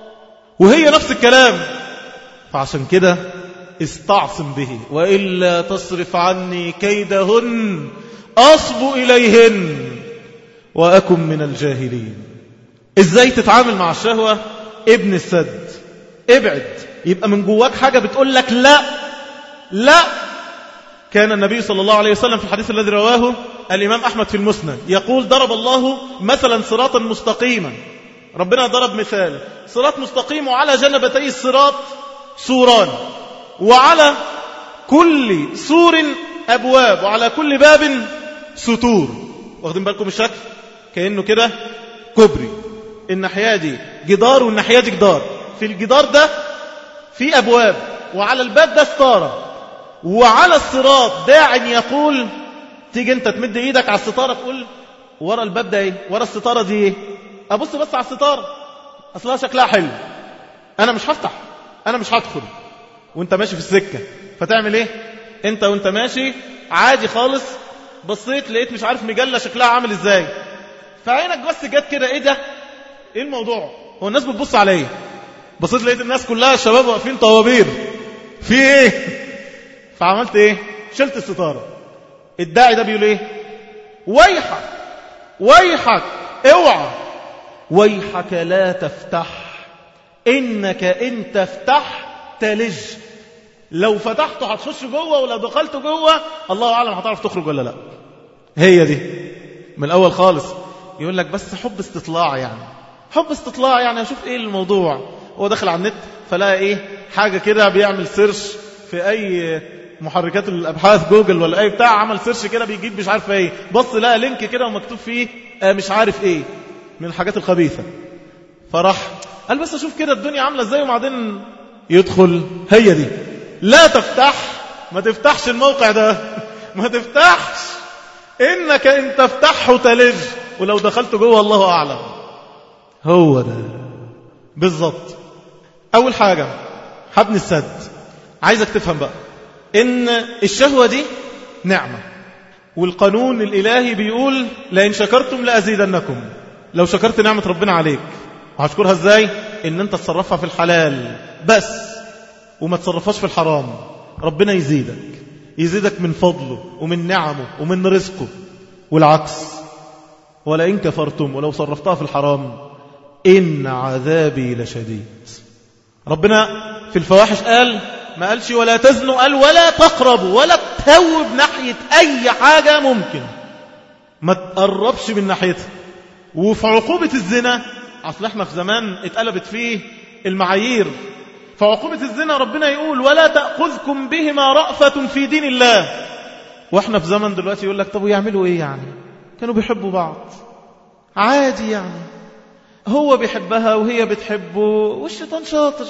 وهي نفس الكلام. فعشان كده استعصم به. وإلا تصرف عني كيدهن أصب إليهن وأكن من الجاهلين. ازاي تتعامل مع الشهوة؟ ابن السد، ابعد. يبقى من جواك حاجة بتقول لك لا لا. كان النبي صلى الله عليه وسلم في الحديث الذي رواه الإمام أحمد في المسند يقول ضرب الله مثلا صراطا مستقيما. ربنا ضرب مثال صراط مستقيم وعلى جنبتي الصراط سوران وعلى كل سور أبواب وعلى كل باب ستور. واخدين بالكم الشكل؟ كأنه كده كبري، الناحية دي جدار والناحية دي جدار. في الجدار ده في أبواب وعلى الباب ده ستارة، وعلى الصراط داع يقول تيجي انت تمد ايدك على الستارة تقول ورا الباب ده ايه، ورا الستارة دي ايه، ابص بس على الستارة اصلها شكلها حلو، انا مش هفتح، انا مش هدخل. وانت ماشي في السكة فتعمل ايه؟ انت وانت ماشي عادي خالص بصيت لقيت مش عارف مجلة شكلها عامل ازاي، فعينك بس جت كده ايه ده، ايه الموضوع، هو الناس بتبص على ايه؟ بصيت لقيت الناس كلها الشباب واقفين طوابير، في ايه؟ فعملت ايه؟ شلت الستارة. الداعي ده بيقول ايه؟ ويحك ويحك اوعى، ويحك لا تفتح، انك ان تفتح تلج. لو فتحته هتخش جوه، ولو دخلت جوه الله اعلم هتعرف تخرج ولا لا. هي دي من الاول خالص. يقول لك بس حب استطلاع، يعني حب استطلاع يعني اشوف ايه الموضوع. هو داخل على النت فلاقي ايه حاجه كده، بيعمل سيرش في اي محركات الابحاث جوجل ولا اي بتاع، عمل سيرش كده بيجيب مش عارف ايه، بص لقى لينك كده ومكتوب فيه مش عارف ايه من الحاجات الخبيثه، فراح قال بس اشوف كده الدنيا عامله ازاي وبعدين يدخل. هي دي لا تفتح، ما تفتحش الموقع ده، ما تفتحش، انك ان تفتحه تلج، ولو دخلت جوه الله اعلم. هو ده بالظبط. اول حاجه حبن السد، عايزك تفهم بقى إن الشهوة دي نعمة، والقانون الإلهي بيقول لئن شكرتم لأزيدنكم. لو شكرت نعمة ربنا عليك، هشكرها ازاي؟ ان انت تصرفها في الحلال بس وما تصرفهاش في الحرام، ربنا يزيدك يزيدك من فضله ومن نعمه ومن رزقه. والعكس، ولئن كفرتم ولو صرفتها في الحرام إن عذابي لشديد. ربنا في الفواحش قال، ما قالش ولا تزنوا، قال ولا تقربوا، ولا تهوب ناحية أي حاجة ممكن، ما تقربش من ناحيتها. وفي عقوبة الزنا، أصل احنا في زمان اتقلبت فيه المعايير، فعقوبة الزنا ربنا يقول ولا تأخذكم بهما رأفة في دين الله. واحنا في زمن دلوقتي يقول لك طب يعملوا ايه يعني؟ كانوا بيحبوا بعض عادي يعني، هو بيحبها وهي بتحبه والشيطان شاطر.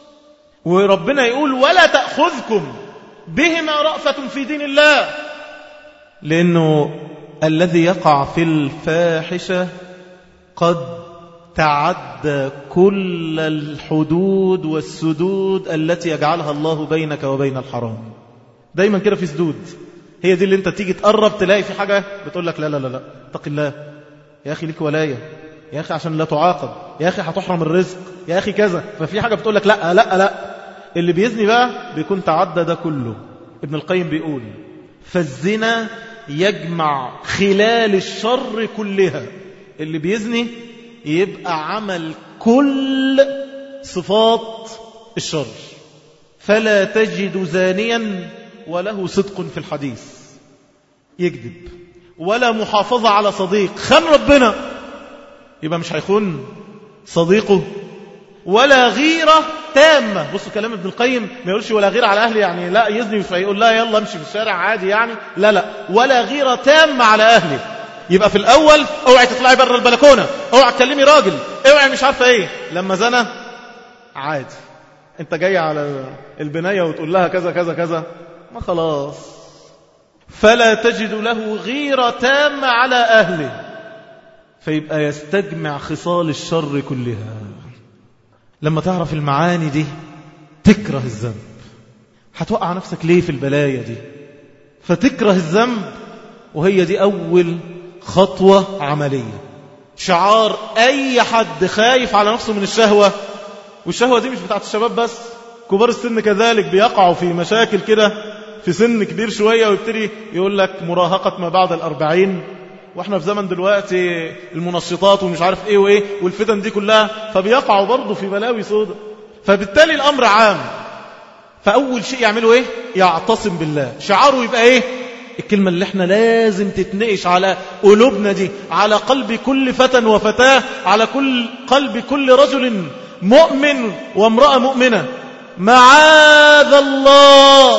وربنا يقول ولا تأخذكم بهما رأفة في دين الله، لأنه الذي يقع في الفاحشة قد تعدى كل الحدود والسدود التي يجعلها الله بينك وبين الحرام. دايما كده في سدود، هي دي اللي انت تيجي تقرب تلاقي في حاجة بتقول لك لا لا لا لا اتق الله يا أخي، ليك ولاية يا أخي عشان لا تعاقب، يا أخي هتحرم الرزق، يا أخي كذا. ففي حاجة بتقول لك لا لا لا. اللي بيزني بقى بيكون تعدى ده كله. ابن القيم بيقول فالزنا يجمع خلال الشر كلها. اللي بيزني يبقى عمل كل صفات الشر. فلا تجد زانيا وله صدق في الحديث، يكذب، ولا محافظة على صديق، خان ربنا يبقى مش هيخون صديقه، ولا غيرة تامة. بصوا كلام ابن القيم، ما يقولش ولا غيرة على أهلي يعني لا يزني فيقول لا يلا امشي في الشارع عادي يعني، لا لا، ولا غيرة تامة على أهلي. يبقى في الأول اوعي تطلعي بره البلكونة، اوعي تكلمي راجل، اوعي مش عارفة ايه. لما زنى عادي، انت جاي على البناية وتقول لها كذا كذا كذا، ما خلاص. فلا تجد له غيرة تامة على أهله، فيبقى يستجمع خصال الشر كلها. لما تعرف المعاني دي تكره الذنب. هتوقع نفسك ليه في البلايا دي؟ فتكره الذنب، وهي دي أول خطوة عملية. شعار أي حد خايف على نفسه من الشهوة، والشهوة دي مش بتاعت الشباب بس، كبار السن كذلك بيقعوا في مشاكل كده في سن كبير شوية، ويبتدي يقول لك مراهقة ما بعد الأربعين. واحنا في زمن دلوقتي المنشطات ومش عارف ايه وايه والفتن دي كلها، فبيقعوا برضه في بلاوي سودة. فبالتالي الأمر عام. فأول شيء يعملوا ايه؟ يعتصم بالله. شعاره يبقى ايه؟ الكلمة اللي احنا لازم تتنقش على قلوبنا دي، على قلب كل فتى وفتاة، على كل قلب كل رجل مؤمن وامرأة مؤمنة. معاذ الله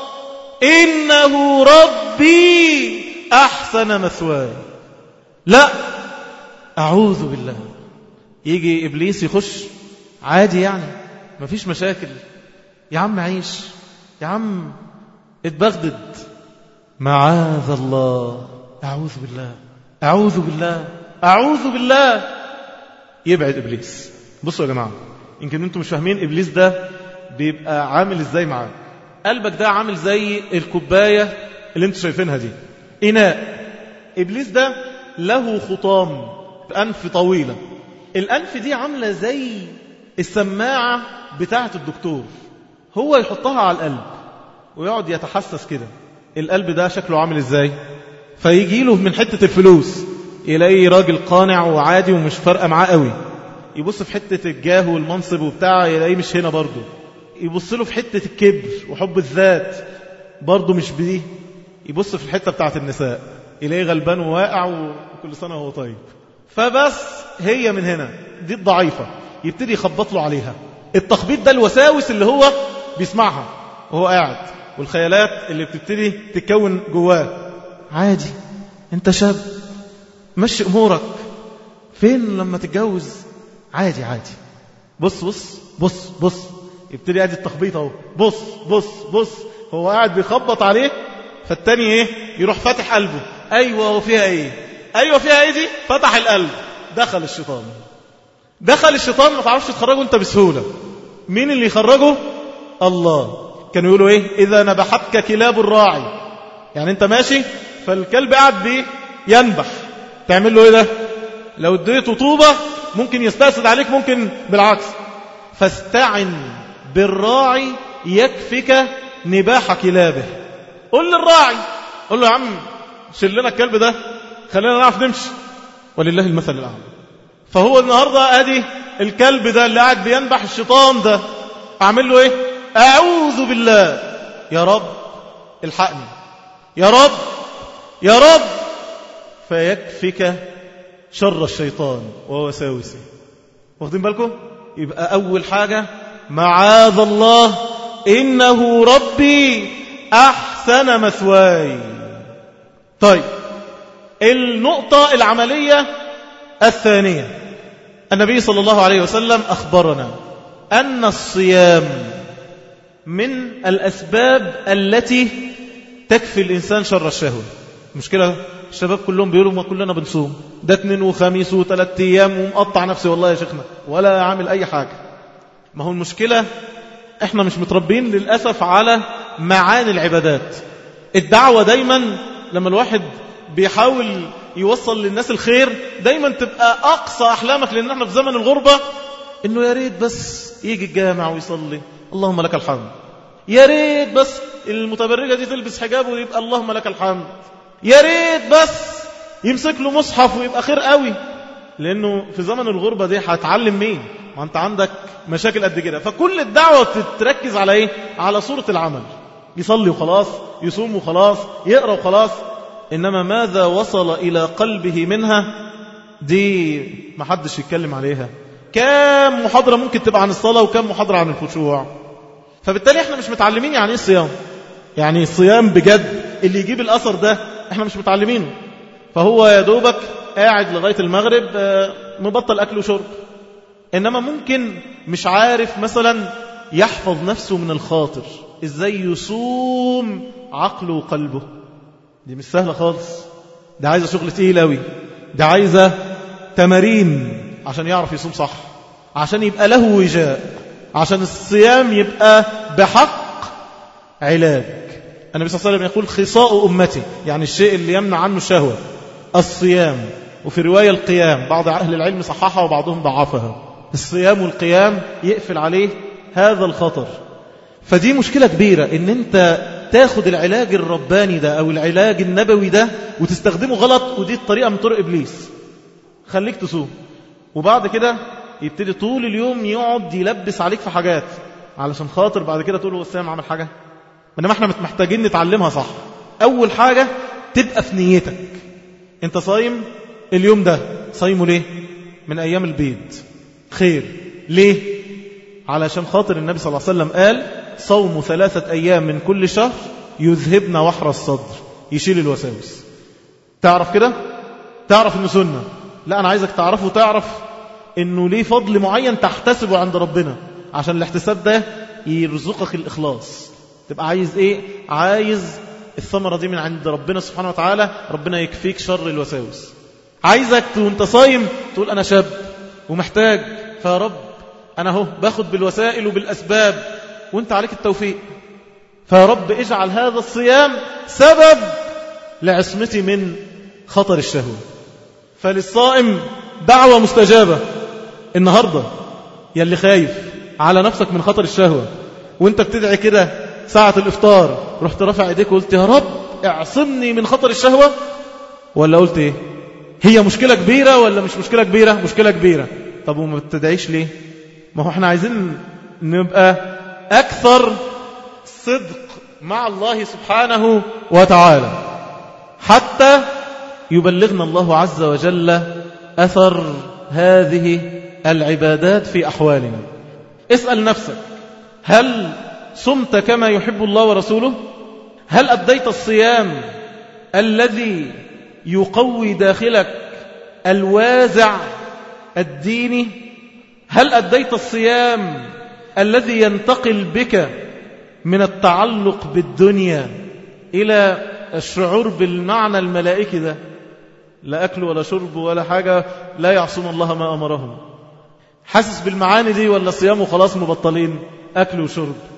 إنه ربي أحسن مثواي. لا، أعوذ بالله. يجي إبليس يخش عادي يعني، مفيش مشاكل، يا عم عيش، يا عم اتبغدد. معاذ الله، أعوذ بالله أعوذ بالله أعوذ بالله. يبعد إبليس. بصوا يا جماعة، يمكن أنتم مش فاهمين إبليس ده بيبقى عامل إزاي معاه. قلبك ده عامل زي الكوباية اللي أنتم شايفينها دي، إناء. إبليس ده له خطام، أنف طويلة. الأنف دي عاملة زي السماعة بتاعة الدكتور، هو يحطها على القلب ويقعد يتحسس كده. القلب ده شكله عامل إزاي؟ فيجي له من حتة الفلوس يلاقي راجل قانع وعادي ومش فارقة معاه قوي. يبص في حتة الجاه والمنصب وبتاع يلاقيه مش هنا برضه. يبص له في حتة الكبر وحب الذات برضه مش بديه. يبص في الحتة بتاعة النساء يلاقيه غلبان وواقع وكل سنة وهو طيب. فبس هي من هنا دي الضعيفة، يبتدي يخبط له عليها. التخبيط ده الوساوس اللي هو بيسمعها وهو قاعد، والخيالات اللي بتبتدي تتكون جواه. عادي، انت شاب مشي امورك، فين لما تتجوز؟ عادي عادي، بص بص بص بص. يبتدي قاعد التخبيط اهو، بص بص بص. هو قاعد بيخبط عليه، فالتاني ايه؟ يروح فاتح قلبه. ايوه وفيها ايه؟ ايوه فيها ايه دي؟ فتح القلب، دخل الشيطان. دخل الشيطان ما تعرفش تخرجه انت بسهولة. مين اللي يخرجه؟ الله. كانوا يقولوا ايه؟ اذا نبحتك كلاب الراعي، يعني انت ماشي فالكلب قاعد بيه ينبح، تعمل له ايه ده؟ لو اديته طوبة ممكن يستأسد عليك، ممكن بالعكس. فاستعن بالراعي يكفك نباح كلابه. قل للراعي، قل له يا عم شيل لنا الكلب ده خلينا نعرف نمشي، ولله المثل الأعلى. فهو النهاردة ادي الكلب ده اللي قاعد بينبح الشيطان ده، اعمل له ايه؟ اعوذ بالله، يا رب الحقني، يا رب يا رب، فيكفك شر الشيطان ووساوسه. واخدين بالكم؟ يبقى أول حاجة معاذ الله إنه ربي أحسن مثواي. طيب النقطة العملية الثانية، النبي صلى الله عليه وسلم أخبرنا أن الصيام من الأسباب التي تكفي الإنسان شر الشهوة. مشكلة الشباب كلهم بيقولوا ما كلنا بنصوم، ده اثنين وخميس وثلاث ايام ومقطع نفسي والله يا شيخنا ولا عامل اي حاجة. ما هو المشكلة احنا مش متربين للأسف على معاني العبادات. الدعوة دايما لما الواحد بيحاول يوصل للناس الخير دايما تبقى اقصى احلامك، لان احنا في زمن الغربة، انه يا ريت بس يجي الجامع ويصلي اللهم لك الحمد، يا ريت بس المتبرجة دي تلبس حجاب ويبقى اللهم لك الحمد، يا ريت بس يمسك له مصحف ويبقى خير قوي. لأنه في زمن الغربة دي هتعلم مين؟ ما أنت عندك مشاكل قد كده. فكل الدعوة تتركز على إيه؟ على صورة العمل، يصلي وخلاص، يصوم وخلاص، يقرأ وخلاص. إنما ماذا وصل إلى قلبه منها دي محدش يتكلم عليها. كام محاضرة ممكن تبقى عن الصلاة وكام محاضرة عن الخشوع. فبالتالي احنا مش متعلمين يعني ايه الصيام، يعني الصيام بجد اللي يجيب الأثر ده احنا مش متعلمينه. فهو يا دوبك قاعد لغاية المغرب مبطل أكل وشرب، إنما ممكن مش عارف مثلا يحفظ نفسه من الخاطر، إزاي يصوم عقله وقلبه. دي مش سهلة خالص، ده عايزة شغل تقيل أوي، ده عايزة تمارين عشان يعرف يصوم صح، عشان يبقى له وجاء، عشان الصيام يبقى بحق علاج. النبي صلى الله عليه وسلم يقول خصاء أمتي، يعني الشيء اللي يمنع عنه الشهوة الصيام، وفي رواية القيام، بعض أهل العلم صححها وبعضهم ضعفها. الصيام والقيام يقفل عليه هذا الخطر. فدي مشكلة كبيرة ان انت تاخد العلاج الرباني ده او العلاج النبوي ده وتستخدمه غلط، ودي الطريقة من طرق إبليس. خليك تصوم وبعد كده يبتدي طول اليوم يقعد يلبس عليك في حاجات علشان خاطر بعد كده تقول له الصيام عمل حاجة. إنما احنا محتاجين نتعلمها صح. أول حاجة تبقى في نيتك، انت صايم اليوم ده، صايمه ليه؟ من أيام البيض خير. ليه؟ علشان خاطر النبي صلى الله عليه وسلم قال صوم ثلاثة أيام من كل شهر يذهبنا وحر الصدر، يشيل الوساوس. تعرف كده؟ تعرف انه سنة؟ لا أنا عايزك تعرفه، تعرف انه ليه فضل معين تحتسبه عند ربنا، عشان الاحتساب ده يرزقك الإخلاص. تبقى عايز ايه؟ عايز الثمرة دي من عند ربنا سبحانه وتعالى، ربنا يكفيك شر الوساوس. عايزك وانت صايم تقول أنا شاب ومحتاج، فيا رب أنا هو باخد بالوسائل وبالأسباب وانت عليك التوفيق، فيا رب اجعل هذا الصيام سبب لعصمتي من خطر الشهوة. فللصائم دعوة مستجابة النهاردة. يلي خايف على نفسك من خطر الشهوة وانت بتدعي كده ساعة الإفطار، رحت رافع ايديك وقلت يا رب اعصمني من خطر الشهوة، ولا قلت ايه؟ هي مشكلة كبيرة ولا مش مشكلة كبيرة؟ مشكلة كبيرة. طب وما بتدعيش ليه؟ ما هو احنا عايزين نبقى أكثر صدق مع الله سبحانه وتعالى حتى يبلغنا الله عز وجل أثر هذه العبادات في أحوالنا. اسأل نفسك، هل صمت كما يحب الله ورسوله؟ هل أديت الصيام الذي يقوي داخلك الوازع الديني؟ هل أديت الصيام الذي ينتقل بك من التعلق بالدنيا إلى الشعور بالمعنى الملائكي ده؟ لا أكل ولا شرب ولا حاجة، لا يعصون الله ما أمرهم. حاسس بالمعاني دي ولا صيام وخلاص مبطلين أكل وشرب؟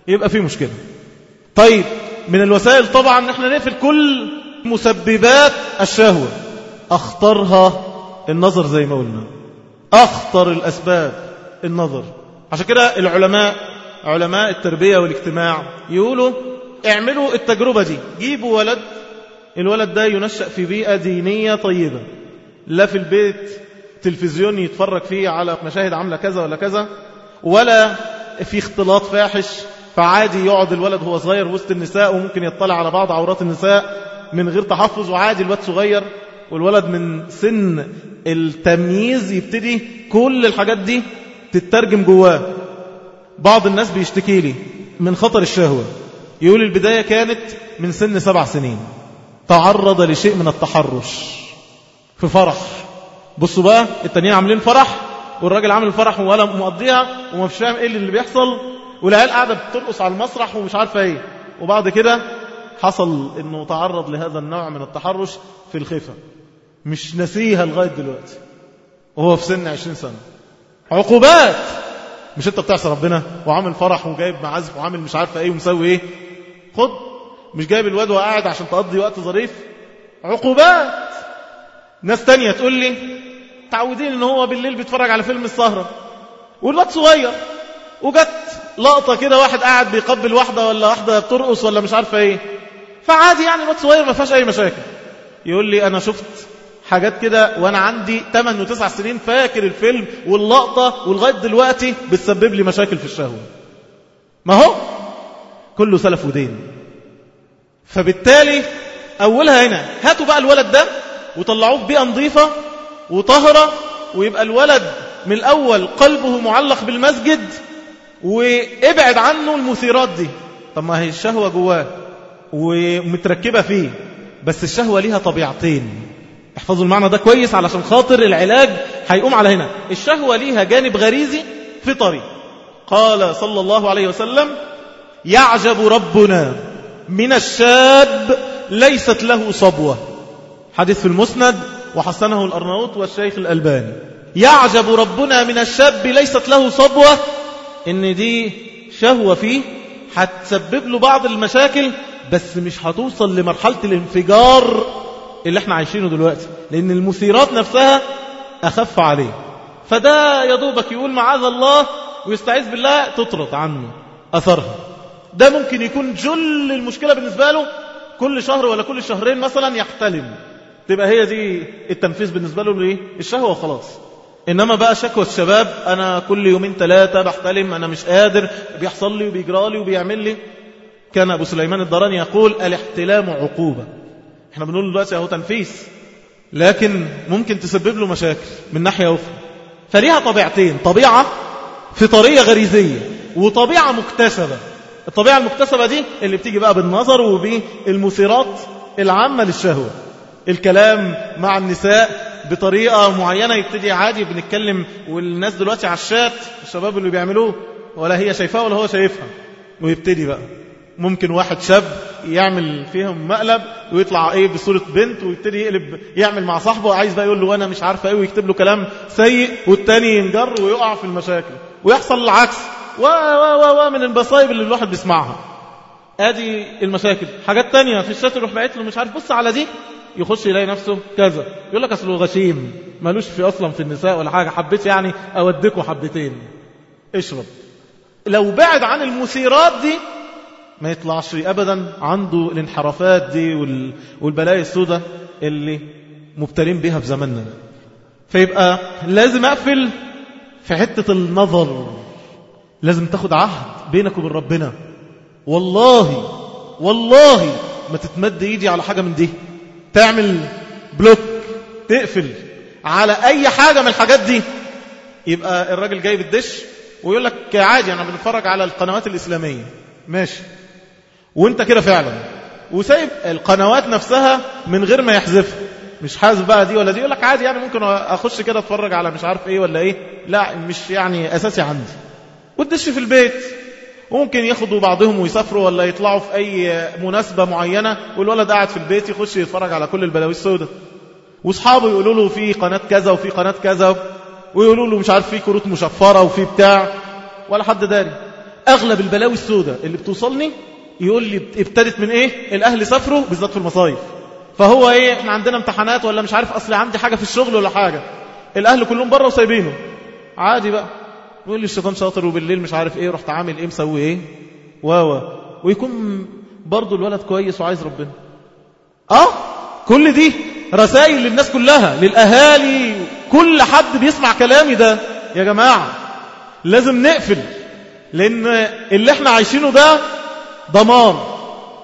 يبقى في مشكلة. طيب من الوسائل طبعا ان احنا نقفل كل مسببات الشهوة، اخطرها النظر زي ما قلنا، اخطر الاسباب النظر. عشان كده العلماء علماء التربية والاجتماع يقولوا اعملوا التجربة دي، جيبوا ولد، الولد ده ينشأ في بيئة دينية طيبة، لا في البيت تلفزيون يتفرج فيه على مشاهد عاملة كذا ولا كذا، ولا في اختلاط فاحش، فعادي يقعد الولد هو صغير وسط النساء وممكن يطلع على بعض عورات النساء من غير تحفظ، وعادي الولد صغير، والولد من سن التمييز يبتدي كل الحاجات دي تترجم جواه. بعض الناس بيشتكي لي من خطر الشهوة، يقول البداية كانت من سن سبع سنين، تعرض لشيء من التحرش في فرح. بصوا بقى التانيين عاملين فرح والراجل عامل الفرح ولا مقضيها وما فيش فاهم ايه اللي بيحصل، والعيال قاعدة بترقص على المسرح ومش عارفة ايه، وبعد كده حصل انه تعرض لهذا النوع من التحرش في الخفة، مش نسيها لغاية دلوقتي وهو في سن عشرين سنة. عقوبات. مش انت بتعصي ربنا وعامل فرح وجايب معازف وعامل مش عارفة ايه ومسوي ايه، خد مش جايب الواد وقاعد عشان تقضي وقت ظريف، عقوبات. ناس تانية تقول لي تعودين ان هو بالليل بيتفرج على فيلم السهرة والواد صغير، وجت لقطة كده واحد قاعد بيقبل واحدة ولا واحدة بترقص ولا مش عارفة ايه، فعادي يعني الواد صغير ما فيهاش اي مشاكل. يقول لي انا شفت حاجات كده وانا عندي ثمانية وتسع سنين، فاكر الفيلم واللقطة ولغاية دلوقتي بتسبب لي مشاكل في الشهوة. ما هو كله سلف ودين. فبالتالي اولها هنا هاتوا بقى الولد ده وطلعوه ببيئة نظيفة وطهرة، ويبقى الولد من الأول قلبه معلق بالمسجد، وابعد عنه المثيرات دي. طب ما هي الشهوة جواه ومتركبة فيه، بس الشهوة ليها طبيعتين. احفظوا المعنى ده كويس علشان خاطر العلاج هيقوم على هنا. الشهوة ليها جانب غريزي فطري. قال صلى الله عليه وسلم يعجب ربنا من الشاب ليست له صبوة، حديث في المسند وحسنه الأرناؤوط والشيخ الألباني. يعجب ربنا من الشاب ليست له صبوة، إن دي شهوة فيه هتسبب له بعض المشاكل، بس مش هتوصل لمرحلة الانفجار اللي احنا عايشينه دلوقتي، لأن المثيرات نفسها أخف عليه. فده يدوبك يقول معاذ الله ويستعيذ بالله تطرد عنه أثرها. ده ممكن يكون جل المشكلة بالنسبة له، كل شهر ولا كل شهرين مثلا يحتلم، تبقى هي دي التنفيذ بالنسبة له ليه الشهوة وخلاص. إنما بقى شكوى الشباب أنا كل يومين ثلاثة بحتلم، أنا مش قادر، بيحصل لي وبيجرالي وبيعمل لي. كان أبو سليمان الدراني يقول الاحتلام عقوبة. احنا بنقول دلوقتي اهو تنفيذ، لكن ممكن تسبب له مشاكل من ناحية أخرى. فليها طبيعتين، طبيعة فطرية غريزية وطبيعة مكتسبة. الطبيعة المكتسبة دي اللي بتيجي بقى بالنظر وبالمثيرات العامة للشهوة، الكلام مع النساء بطريقة معينة، يبتدي عادي بنتكلم والناس دلوقتي على الشات الشباب اللي بيعملوه ولا هي شايفاه ولا هو شايفها، ويبتدي بقى ممكن واحد شاب يعمل فيهم مقلب ويطلع ايه بصورة بنت، ويبتدي يقلب يعمل مع صاحبه عايز بقى يقول له انا مش عارفه ايه، ويكتب له كلام سيء، والتاني ينجر ويقع في المشاكل، ويحصل العكس و و و من المصايب اللي الواحد بيسمعها. ادي المشاكل. حاجات تانية في الشات يروح باعت له مش عارف بص على دي، يخش يلاقي نفسه كذا، يقول لك اصله غشيم مالوش في اصلا في النساء ولا حاجه، حبيت يعني اوديكوا حبتين اشرب. لو بعد عن المثيرات دي ما يطلعش ابدا عنده الانحرافات دي والبلايا السوداء اللي مبتلين بها في زماننا. فيبقى لازم اقفل في حته النظر، لازم تاخد عهد بينك وبين ربنا، والله والله ما تتمد ايدي على حاجه من دي، تعمل بلوك، تقفل على اي حاجه من الحاجات دي. يبقى الراجل جايب الدش ويقول لك عادي انا بنتفرج على القنوات الاسلاميه، ماشي، وانت كده فعلا وسايب القنوات نفسها من غير ما يحذفها، مش حاسب بقى دي ولا دي، يقول لك عادي يعني ممكن اخش كده اتفرج على مش عارف ايه ولا ايه، لا مش يعني اساسي عندي. والدش في البيت، وممكن ياخدوا بعضهم ويسافروا ولا يطلعوا في اي مناسبه معينه، والولد قاعد في البيت يخش يتفرج على كل البلاوي السوداء، واصحابه يقولوا له في قناه كذا وفي قناه كذا، ويقولوا له مش عارف في كروت مشفره وفي بتاع، ولا حد داري. أغلب البلاوي السوداء اللي بتوصلني يقول لي ابتدت من إيه؟ الأهل سافروا بالذات في المصايف، فهو إيه؟ إحنا عندنا امتحانات ولا مش عارف، أصل عندي حاجة في الشغل ولا حاجة، الأهل كلهم بره وسايبينه عادي بقى، يقول لي الشيطان شاطر وبالليل مش عارف إيه، رحت عامل إيه مسوي إيه واوا، ويكون برضو الولد كويس وعايز ربنا. آه كل دي رسائل للناس كلها، للأهالي، كل حد بيسمع كلامي ده. يا جماعة لازم نقفل، لأن اللي احنا عايشينه ده دمار.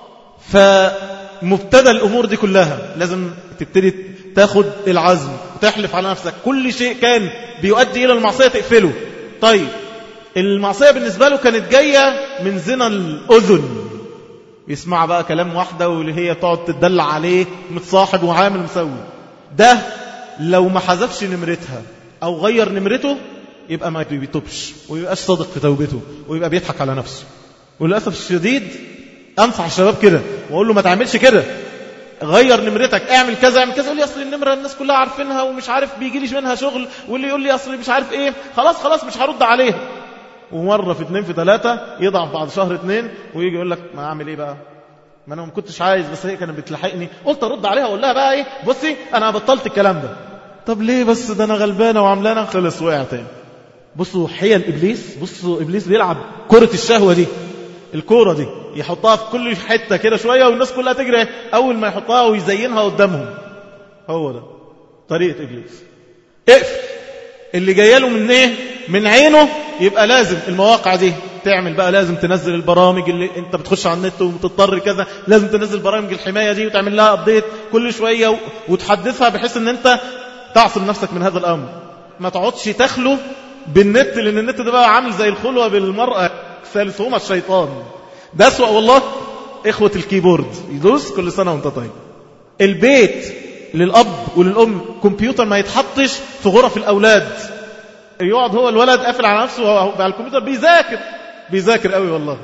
فمبتدى الأمور دي كلها لازم تبتدي تاخد العزم وتحلف على نفسك كل شيء كان بيؤدي إلى المعصية تقفله. طيب المعصية بالنسبة له كانت جاية من زنا الأذن، يسمع بقى كلام واحدة واللي هي تقعد تدلع عليه متصاحب وعامل مسوي، ده لو ما حذفش نمرتها أو غير نمرته يبقى ما بيتوبش ويبقاش صادق في توبته ويبقى بيضحك على نفسه. وللأسف الشديد أنصح الشباب كده وأقول له ما تعملش كده، غير نمرتك، اعمل كذا اعمل كذا. يقول لي أصل النمرة الناس كلها عارفينها ومش عارف بيجي لي منها شغل، واللي يقول لي أصل مش عارف إيه، خلاص خلاص مش هرد عليها. ومرة في اتنين في ثلاثة يضعف بعد شهر اتنين ويجي يقول لك ما أعمل إيه بقى، ما أنا ما كنتش عايز بس هي كانت بتلحقني، قلت أرد عليها وأقول لها بقى إيه بصي أنا بطلت الكلام ده. طب ليه بس، ده أنا غلبانة وعملانة، خلص وقع تاني. بصوا حيل إبليس، بصوا إبليس بيلعب كرة الشهوة دي، الكورة دي يحطها في كل حتة كده شوية والناس كلها تجري أول ما يحطها ويزينها قدامهم. هو ده طريقة إبليس. اقفل اللي جايله من ايه، من عينه. يبقى لازم المواقع دي تعمل بقى، لازم تنزل البرامج اللي انت بتخش على النت وتضطر كذا، لازم تنزل برامج الحماية دي وتعمل لها ابديت كل شوية وتحدثها بحيث ان انت تعصم نفسك من هذا الامر. ما تقعدش تخلو بالنت، لان النت ده بقى عامل زي الخلوة بالمرأة، ثالثهما الشيطان. ده أسوأ والله. إخوة الكيبورد يدوس كل سنة وانت طيب. البيت للأب وللأم كمبيوتر ما يتحطش في غرف الأولاد، يقعد هو الولد قافل على نفسه على الكمبيوتر بيذاكر بيذاكر قوي والله.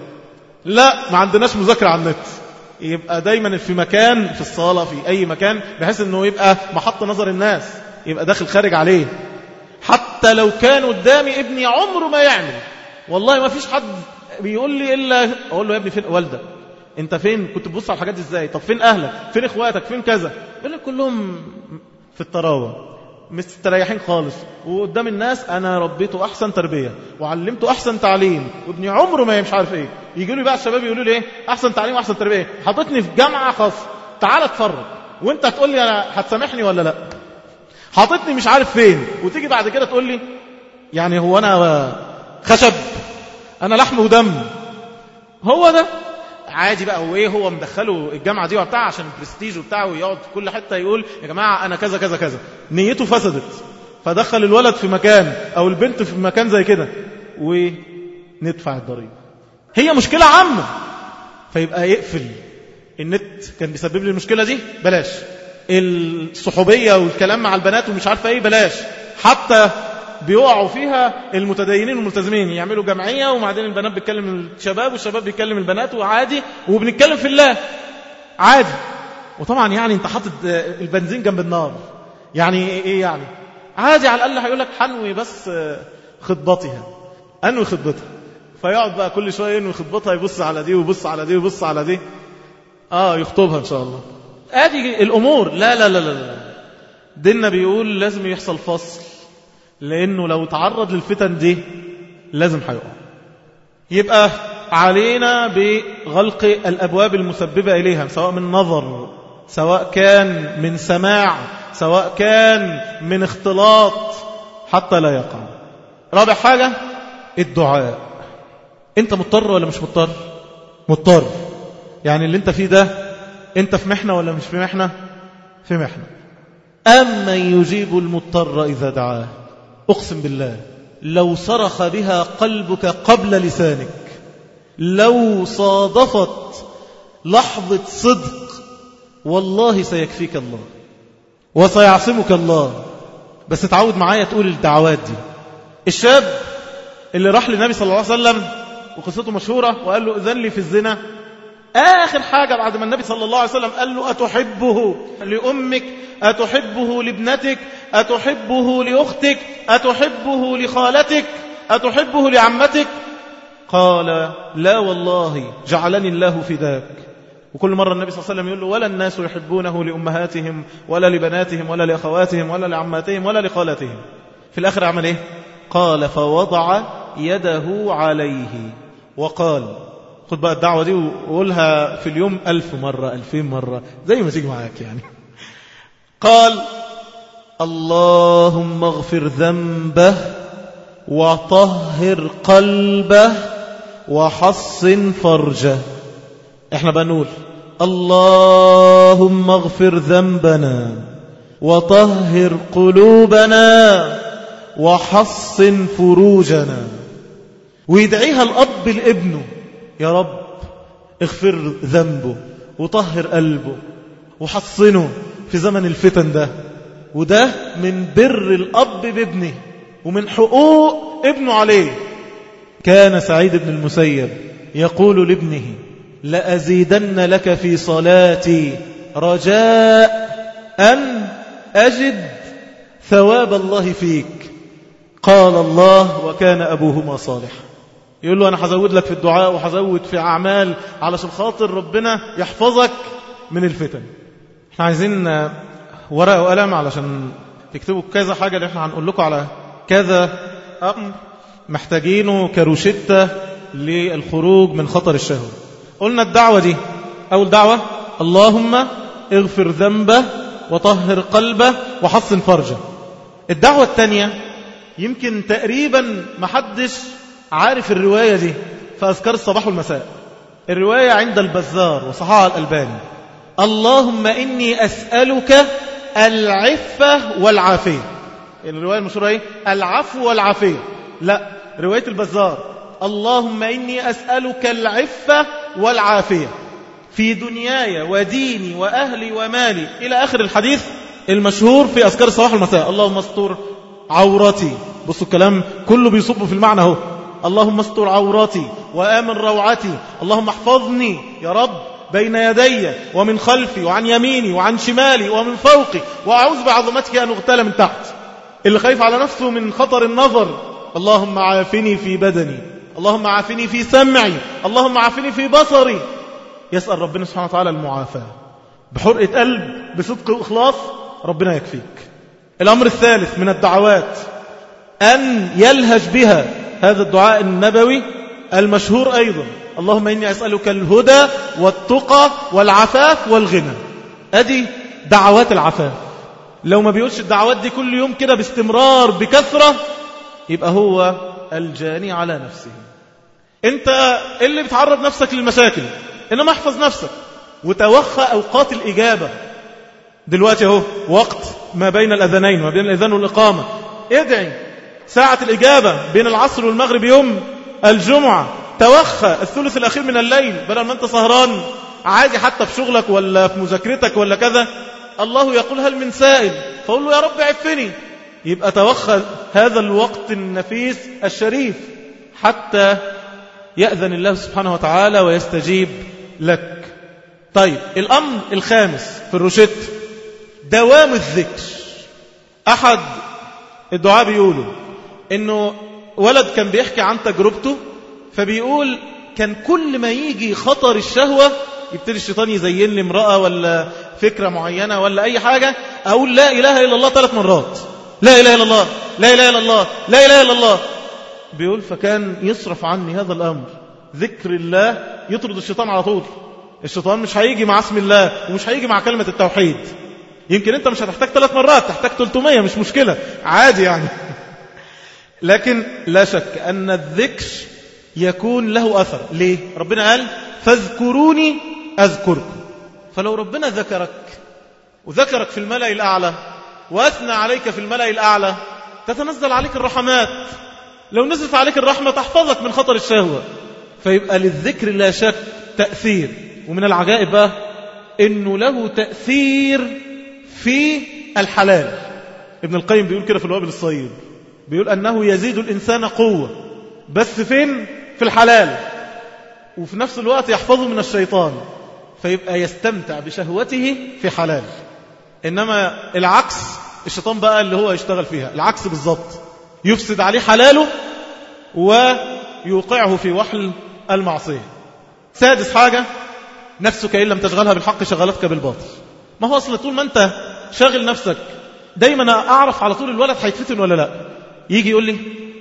لا ما عندناش مذاكرة على النت. يبقى دايما في مكان، في الصالة، في أي مكان، بحيث أنه يبقى محط نظر الناس، يبقى داخل خارج عليه. حتى لو كان قدامي ابني عمره ما يعمل، والله ما فيش حد بيقول لي إلا أقول له يا ابني فين والدك، انت فين كنت بتبص على الحاجات دي ازاي، طب فين أهلك، فين إخواتك، فين كذا، يقول لك كلهم في الطراوة مستريحين خالص، وقدام الناس أنا ربيته أحسن تربية وعلمته أحسن تعليم وابني عمره ما مش عارف إيه. يجوا لي بقى الشباب يقولوا لي إيه أحسن تعليم وأحسن تربية، حطتني في جامعة خاصة تعال اتفرج وانت تقول لي أنا هتسامحني ولا لا، حطتني مش عارف فين، وتيجي بعد كده تقول لي يعني هو أنا خشب، أنا لحم ودم. هو ده عادي بقى. وإيه هو مدخله الجامعة دي وبتاع عشان البرستيج وبتاعه، ويقعد في كل حتة يقول يا جماعة أنا كذا كذا كذا. نيته فسدت، فدخل الولد في مكان أو البنت في مكان زي كده وندفع الضريبة. هي مشكلة عامة، فيبقى يقفل. النت كان بيسبب لي المشكلة دي، بلاش. الصحوبية والكلام مع البنات ومش عارفة ايه، بلاش. حتى بيقعوا فيها المتدينين والملتزمين، يعملوا جمعية وبعدين البنات بيتكلم الشباب والشباب بيتكلم البنات، وعادي وبنتكلم في الله عادي. وطبعا يعني انت حاطط البنزين جنب النار، يعني ايه يعني عادي. على الأقل هيقول لك حنوي بس خطبتها، أنوي خطبتها. فيقعد بقى كل شوية ينوي خطبتها، يبص على دي ويبص على دي ويبص على دي، اه يخطبها إن شاء الله. ادي الأمور. لا لا لا لا ديننا بيقول لازم يحصل فصل، لأنه لو تعرض للفتن دي لازم هيقع. يبقى علينا بغلق الأبواب المسببة إليها، سواء من نظر، سواء كان من سماع، سواء كان من اختلاط، حتى لا يقع. رابع حاجة الدعاء. انت مضطر ولا مش مضطر؟ مضطر. يعني اللي انت فيه ده انت في محنة ولا مش في محنة؟ في محنة. أما يجيب المضطر إذا دعاه، أقسم بالله لو صرخ بها قلبك قبل لسانك، لو صادفت لحظة صدق، والله سيكفيك الله وسيعصمك الله. بس تعود معايا تقول الدعوات دي. الشاب اللي راح للنبي صلى الله عليه وسلم وقصته مشهورة وقال له إذن لي في الزنا، آخر حاجة بعد ما النبي صلى الله عليه وسلم قال له أتحبه لأمك، أتحبه لابنتك، أتحبه لأختك، أتحبه لخالتك، أتحبه لعمتك، قال لا والله جعلني الله فداك. وكل مرة النبي صلى الله عليه وسلم يقول له ولا الناس يحبونه لأمهاتهم ولا لبناتهم ولا لأخواتهم ولا لعماتهم ولا لخالاتهم. في الآخر عمل إيه؟ قال فوضع يده عليه وقال، خد بقى الدعوة دي وقولها في اليوم ألف مرة ألفين مرة زي ما تيجي معاك يعني. قال اللهم اغفر ذنبه وطهر قلبه وحصن فرجه. احنا بنقول اللهم اغفر ذنبنا وطهر قلوبنا وحصن فروجنا. ويدعيها الأب لابنه يا رب اغفر ذنبه وطهر قلبه وحصنه في زمن الفتن ده. وده من بر الأب بابنه ومن حقوق ابنه عليه. كان سعيد بن المسيب يقول لابنه لأزيدن لك في صلاتي رجاء أن أجد ثواب الله فيك. قال الله وكان أبوهما صالح. يقول له أنا هزود لك في الدعاء وهزود في أعمال علشان خاطر ربنا يحفظك من الفتن. احنا عايزين ورقة وقلم علشان تكتبوا كذا حاجة اللي احنا هنقول لكم على كذا أمر محتاجينه كروشتة للخروج من خطر الشهوة. قلنا الدعوة دي أول دعوة اللهم اغفر ذنبه وطهر قلبه وحصن فرجه. الدعوة الثانية يمكن تقريبا محدش عارف الرواية دي في أذكار الصباح والمساء. الرواية عند البزار وصححها الألباني. اللهم إني أسألك العفة والعافية. الرواية المشهورة ايه؟ العفو والعافية. لا، رواية البزار اللهم إني أسألك العفة والعافية في دنياي وديني وأهلي ومالي إلى آخر الحديث المشهور في أذكار الصباح والمساء. اللهم استر عورتي. بصوا الكلام كله بيصب في المعنى اهو. اللهم استر عورتي وآمن روعتي. اللهم احفظني يا رب بين يدي ومن خلفي وعن يميني وعن شمالي ومن فوقي وأعوذ بعظمتك أن أغتال من تحت. اللي خايف على نفسه من خطر النظر اللهم عافني في بدني، اللهم عافني في سمعي، اللهم عافني في بصري. يسأل ربنا سبحانه وتعالى المعافاة بحرقة قلب بصدق وإخلاص، ربنا يكفيك. الأمر الثالث من الدعوات أن يلهج بها هذا الدعاء النبوي المشهور أيضا اللهم إني أسألك الهدى والتقى والعفاف والغنى. أدي دعوات العفاف. لو ما بيقولش الدعوات دي كل يوم كده باستمرار بكثرة يبقى هو الجاني على نفسه. انت اللي بتعرض نفسك للمشاكل، انما احفظ نفسك وتوخى أوقات الإجابة. دلوقتي اهو وقت ما بين الأذانين، ما بين الأذان والإقامة، ادعي ساعة الإجابة بين العصر والمغرب يوم الجمعة. توخى الثلث الأخير من الليل بدل ما انت سهران عادي حتى في شغلك ولا في مذاكرتك ولا كذا. الله يقول هل من سائل فقول له يا رب عفني. يبقى توخى هذا الوقت النفيس الشريف حتى يأذن الله سبحانه وتعالى ويستجيب لك. طيب الأمر الخامس في الروشت دوام الذكر. أحد الدعاء بيقولوا إنه ولد كان بيحكي عن تجربته، فبيقول كان كل ما يجي خطر الشهوة يبتدي الشيطان يزين لي امرأة ولا فكرة معينة ولا أي حاجة، أقول لا إله إلا الله ثلاث مرات، لا إله إلا الله، لا إله إلا الله، لا إله إلا الله. بيقول فكان يصرف عني هذا الأمر، ذكر الله يطرد الشيطان على طول. الشيطان مش هيجي مع اسم الله ومش هيجي مع كلمة التوحيد. يمكن أنت مش هتحتاج ثلاث مرات، تحتاج ثلاثمية، مش مشكلة، عادي يعني. لكن لا شك أن الذكر يكون له أثر. ليه؟ ربنا قال فاذكروني أذكركم. فلو ربنا ذكرك وذكرك في الملأ الأعلى وأثنى عليك في الملأ الأعلى تتنزل عليك الرحمات. لو نزلت عليك الرحمة تحفظك من خطر الشهوة. فيبقى للذكر لا شك تأثير. ومن العجائب بقى إنه له تأثير في الحلال. ابن القيم بيقول كده في الوابل الصيب، بيقول أنه يزيد الإنسان قوة، بس فين؟ في الحلال. وفي نفس الوقت يحفظه من الشيطان، فيبقى يستمتع بشهوته في حلال. إنما العكس الشيطان بقى اللي هو يشتغل فيها العكس بالضبط، يفسد عليه حلاله يوقعه في وحل المعصية. سادس حاجة، نفسك إن لم تشغلها بالحق شغلتك بالباطل. ما هو أصل طول ما أنت شاغل نفسك دايما أعرف على طول الولد هيتفتن ولا لا. يجي يقول لي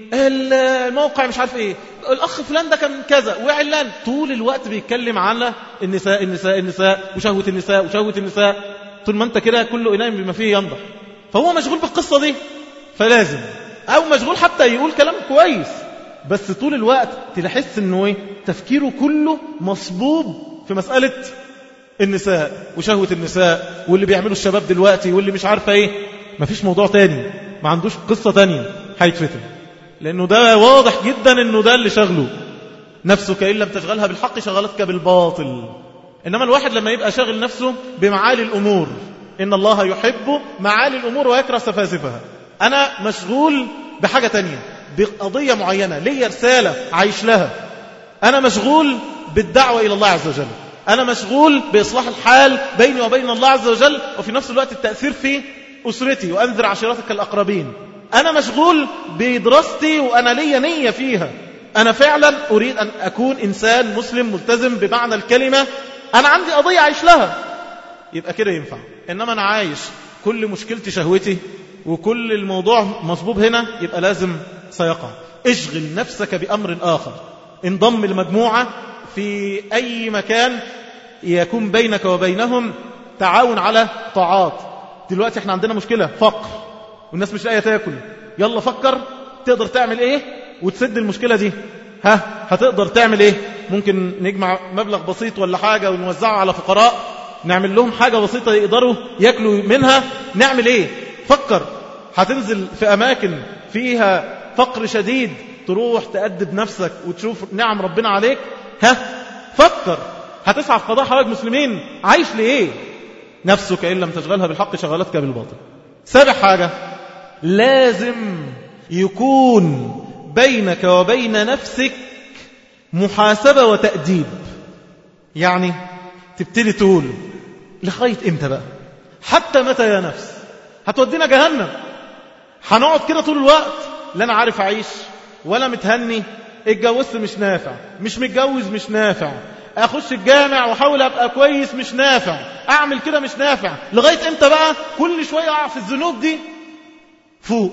الموقع مش عارف ايه، الاخ فلان ده كان كذا وعلان، طول الوقت بيتكلم على النساء النساء النساء وشهوة النساء وشهوة النساء. طول ما انت كده كله إناء بما فيه ينضح. فهو مشغول بالقصة دي، فلازم او مشغول حتى يقول كلام كويس بس طول الوقت تحس انه ايه، تفكيره كله مصبوب في مسألة النساء وشهوة النساء واللي بيعملوا الشباب دلوقتي واللي مش عارفة ايه. مفيش موضوع تاني، ما عندوش قصة تانية هيتفتن، لأنه ده واضح جدا أنه ده اللي شغله. نفسك إن لم تشغلها بالحق شغلتك بالباطل. إنما الواحد لما يبقى شاغل نفسه بمعالي الأمور، إن الله يحب معالي الأمور ويكره سفاسفها. أنا مشغول بحاجة تانية، بقضية معينة، لي رسالة عايش لها. أنا مشغول بالدعوة إلى الله عز وجل، أنا مشغول بإصلاح الحال بيني وبين الله عز وجل، وفي نفس الوقت التأثير في أسرتي وأنذر عشيرتك الأقربين. أنا مشغول بدراستي وأنا لي نية فيها، أنا فعلا أريد أن أكون إنسان مسلم ملتزم بمعنى الكلمة، أنا عندي قضية عايش لها، يبقى كده ينفع. إنما أنا عايش كل مشكلتي شهوتي وكل الموضوع مصبوب هنا، يبقى لازم سيقع. اشغل نفسك بأمر آخر، انضم لمجموعة في أي مكان يكون بينك وبينهم تعاون على طاعات. دلوقتي احنا عندنا مشكلة فقر والناس مش لاقيه تاكل، يلا فكر تقدر تعمل ايه وتسد المشكلة دي. ها هتقدر تعمل ايه؟ ممكن نجمع مبلغ بسيط ولا حاجة ونوزعه على فقراء، نعمل لهم حاجة بسيطة يقدروا يأكلوا منها. نعمل ايه؟ فكر. هتنزل في أماكن فيها فقر شديد، تروح تأدب نفسك وتشوف نعم ربنا عليك. ها فكر. هتسعى في قضاء حوائج مسلمين، عايش لإيه؟ نفسك إن لم تشغلها بالحق شغلتك بالباطل. سابع حاجة، لازم يكون بينك وبين نفسك محاسبة وتأديب. يعني تبتدي تقول لغاية امتى بقى؟ حتى متى يا نفس؟ هتودينا جهنم. هنقعد كده طول الوقت، لا انا عارف اعيش ولا متهني، اتجوزت مش نافع، مش متجوز مش نافع، اخش الجامع واحاول ابقى كويس مش نافع، اعمل كده مش نافع. لغاية امتى بقى كل شوية اقع في الذنوب دي؟ فوق.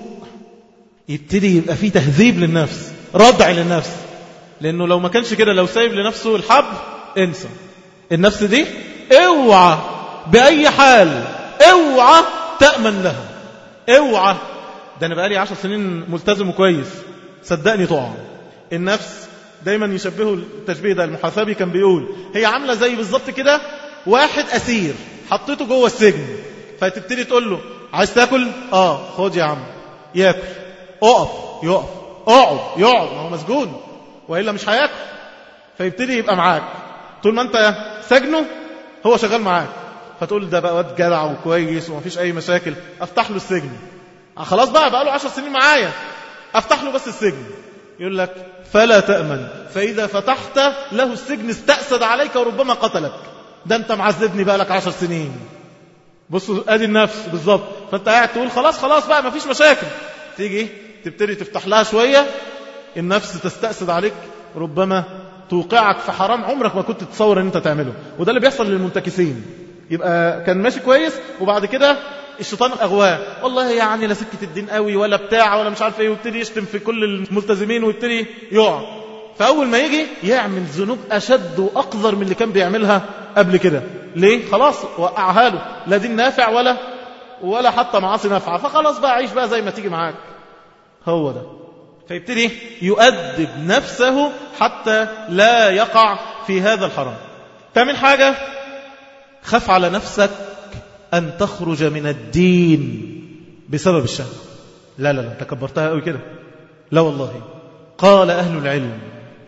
يبتدي يبقى فيه تهذيب للنفس، ردع للنفس. لانه لو ما كانش كده، لو سايب لنفسه الحبل، انسى النفس دي، اوعى باي حال، اوعى تأمن لها، اوعى. ده انا بقالي عشر سنين ملتزم وكويس، صدقني تقع. النفس دايما يشبهه التشبيه ده، المحاسبي كان بيقول هي عاملة زي بالظبط كده واحد أسير حطيته جوه السجن، فتبتدي تقول له عايز تاكل؟ اه خد يا عم. ياكل. اقف يقف، اقعد يقعد، ما هو مسجون وإلا مش هياكل. فيبتدي يبقى معاك طول ما انت سجنه، هو شغال معاك. فتقول ده بقى واد جدع وكويس ومفيش اي مشاكل، افتح له السجن. خلاص بقى بقى له عشر سنين معايا، افتح له بس السجن. يقول لك فلا تأمن، فإذا فتحت له السجن استأسد عليك وربما قتلك. ده انت معذبني بقى لك عشر سنين. بصوا ادي النفس بالظبط. فانت قاعد تقول خلاص خلاص بقى مفيش مشاكل، تيجي تبتدي تفتح لها شوية، النفس تستأسد عليك، ربما توقعك في حرام عمرك ما كنت تتصور ان انت تعمله. وده اللي بيحصل للمنتكسين. يبقى كان ماشي كويس وبعد كده الشيطان اغواه، والله يعني لا سكة الدين قوي ولا بتاع ولا مش عارف ايه، ويبتدي يشتم في كل الملتزمين ويبتدي يقع. فاول ما يجي يعمل ذنوب اشد واقذر من اللي كان بيعملها قبل كده. ليه؟ خلاص وقعها له، لا دين نافع ولا ولا حتى معاصي نافعه، فخلاص بقى عيش بقى زي ما تيجي معاك. هو ده. فيبتدي يؤدب نفسه حتى لا يقع في هذا الحرام. ثامن حاجة، خف على نفسك أن تخرج من الدين بسبب الشهوة. لا لا لا تكبرتها قوي كده، لا والله. قال أهل العلم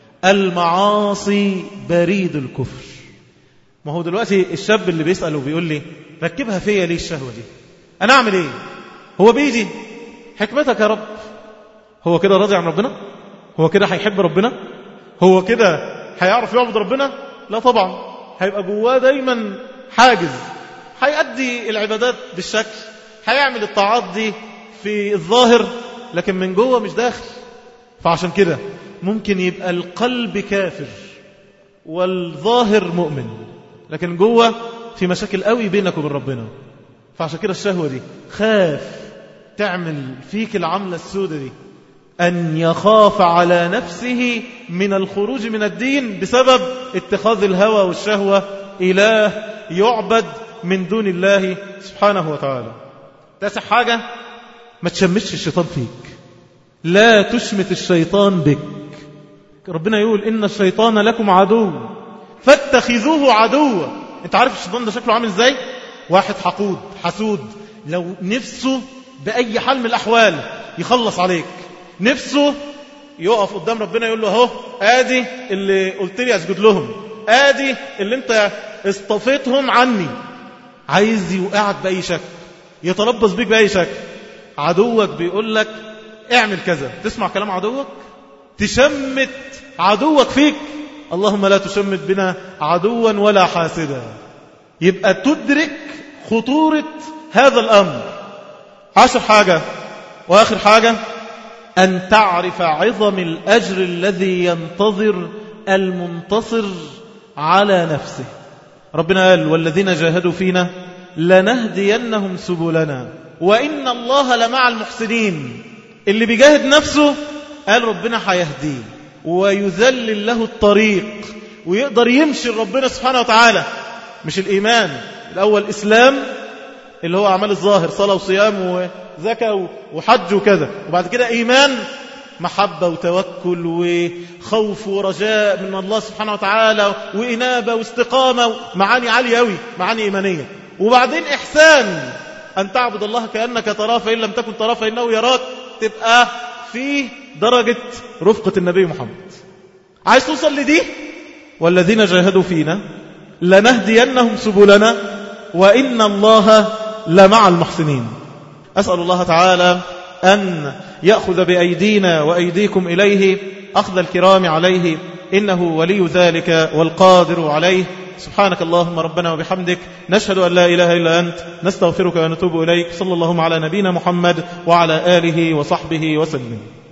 المعاصي بريد الكفر. ما هو دلوقتي الشاب اللي بيسأل وبيقول لي ركبها فيا ليه الشهوة دي، أنا أعمل إيه؟ هو بيجي حكمتك يا رب. هو كده راضي عن ربنا؟ هو كده هيحب ربنا؟ هو كده هيعرف يعبد ربنا؟ لا طبعا. هيبقى جواه دايما حاجز، هيأدي العبادات بالشكل، هيعمل الطاعات دي في الظاهر، لكن من جوه مش داخل. فعشان كده ممكن يبقى القلب كافر والظاهر مؤمن، لكن جوه في مشاكل قوي بينك وبين ربنا. فعشان كده الشهوة دي خاف تعمل فيك العملة السودة دي، أن يخاف على نفسه من الخروج من الدين بسبب اتخاذ الهوى والشهوة إله يعبد من دون الله سبحانه وتعالى. تاسع حاجة، ما تشمتش الشيطان فيك، لا تشمت الشيطان بك. ربنا يقول إن الشيطان لكم عدو فاتخذوه عدوا. انت عارف الشيطان ده شكله عامل ازاي؟ واحد حقود حسود، لو نفسه بأي حال من الأحوال يخلص عليك، نفسه يقف قدام ربنا يقول له اهو ادي اللي قلت لي اسجد لهم، ادي اللي انت اصطفيتهم عني، عايز يوقعك بأي شكل، يتربص بيك بأي شكل. عدوك بيقول لك اعمل كذا، تسمع كلام عدوك؟ تشمت عدوك فيك؟ اللهم لا تشمت بنا عدوا ولا حاسدا. يبقى تدرك خطورة هذا الأمر. عشر حاجة وآخر حاجة، أن تعرف عظم الأجر الذي ينتظر المنتصر على نفسه. ربنا قال والذين جاهدوا فينا لنهدينهم سبلنا وإن الله لمع المحسنين. اللي بيجاهد نفسه قال ربنا هيهديه ويذلل له الطريق ويقدر يمشي ربنا سبحانه وتعالى. مش الإيمان الأول إسلام اللي هو أعمال الظاهر، صلاة وصيام وزكاة وحج وكذا، وبعد كده إيمان محبة وتوكل وخوف ورجاء من الله سبحانه وتعالى وإنابة واستقامة، معاني عالية أوي، معاني إيمانية. وبعدين إحسان، أن تعبد الله كأنك تراه فإن لم تكن تراه فإنه يراك، تبقى في درجة رفقة النبي محمد. عايز توصل لدي؟ والذين جاهدوا فينا لنهدينهم سبلنا وإن الله لمع المحسنين. أسأل الله تعالى أن يأخذ بأيدينا وأيديكم إليه أخذ الكرام عليه، إنه ولي ذلك والقادر عليه. سبحانك اللهم ربنا وبحمدك، نشهد أن لا إله إلا أنت، نستغفرك ونتوب إليك. صلى الله على نبينا محمد وعلى آله وصحبه وسلم.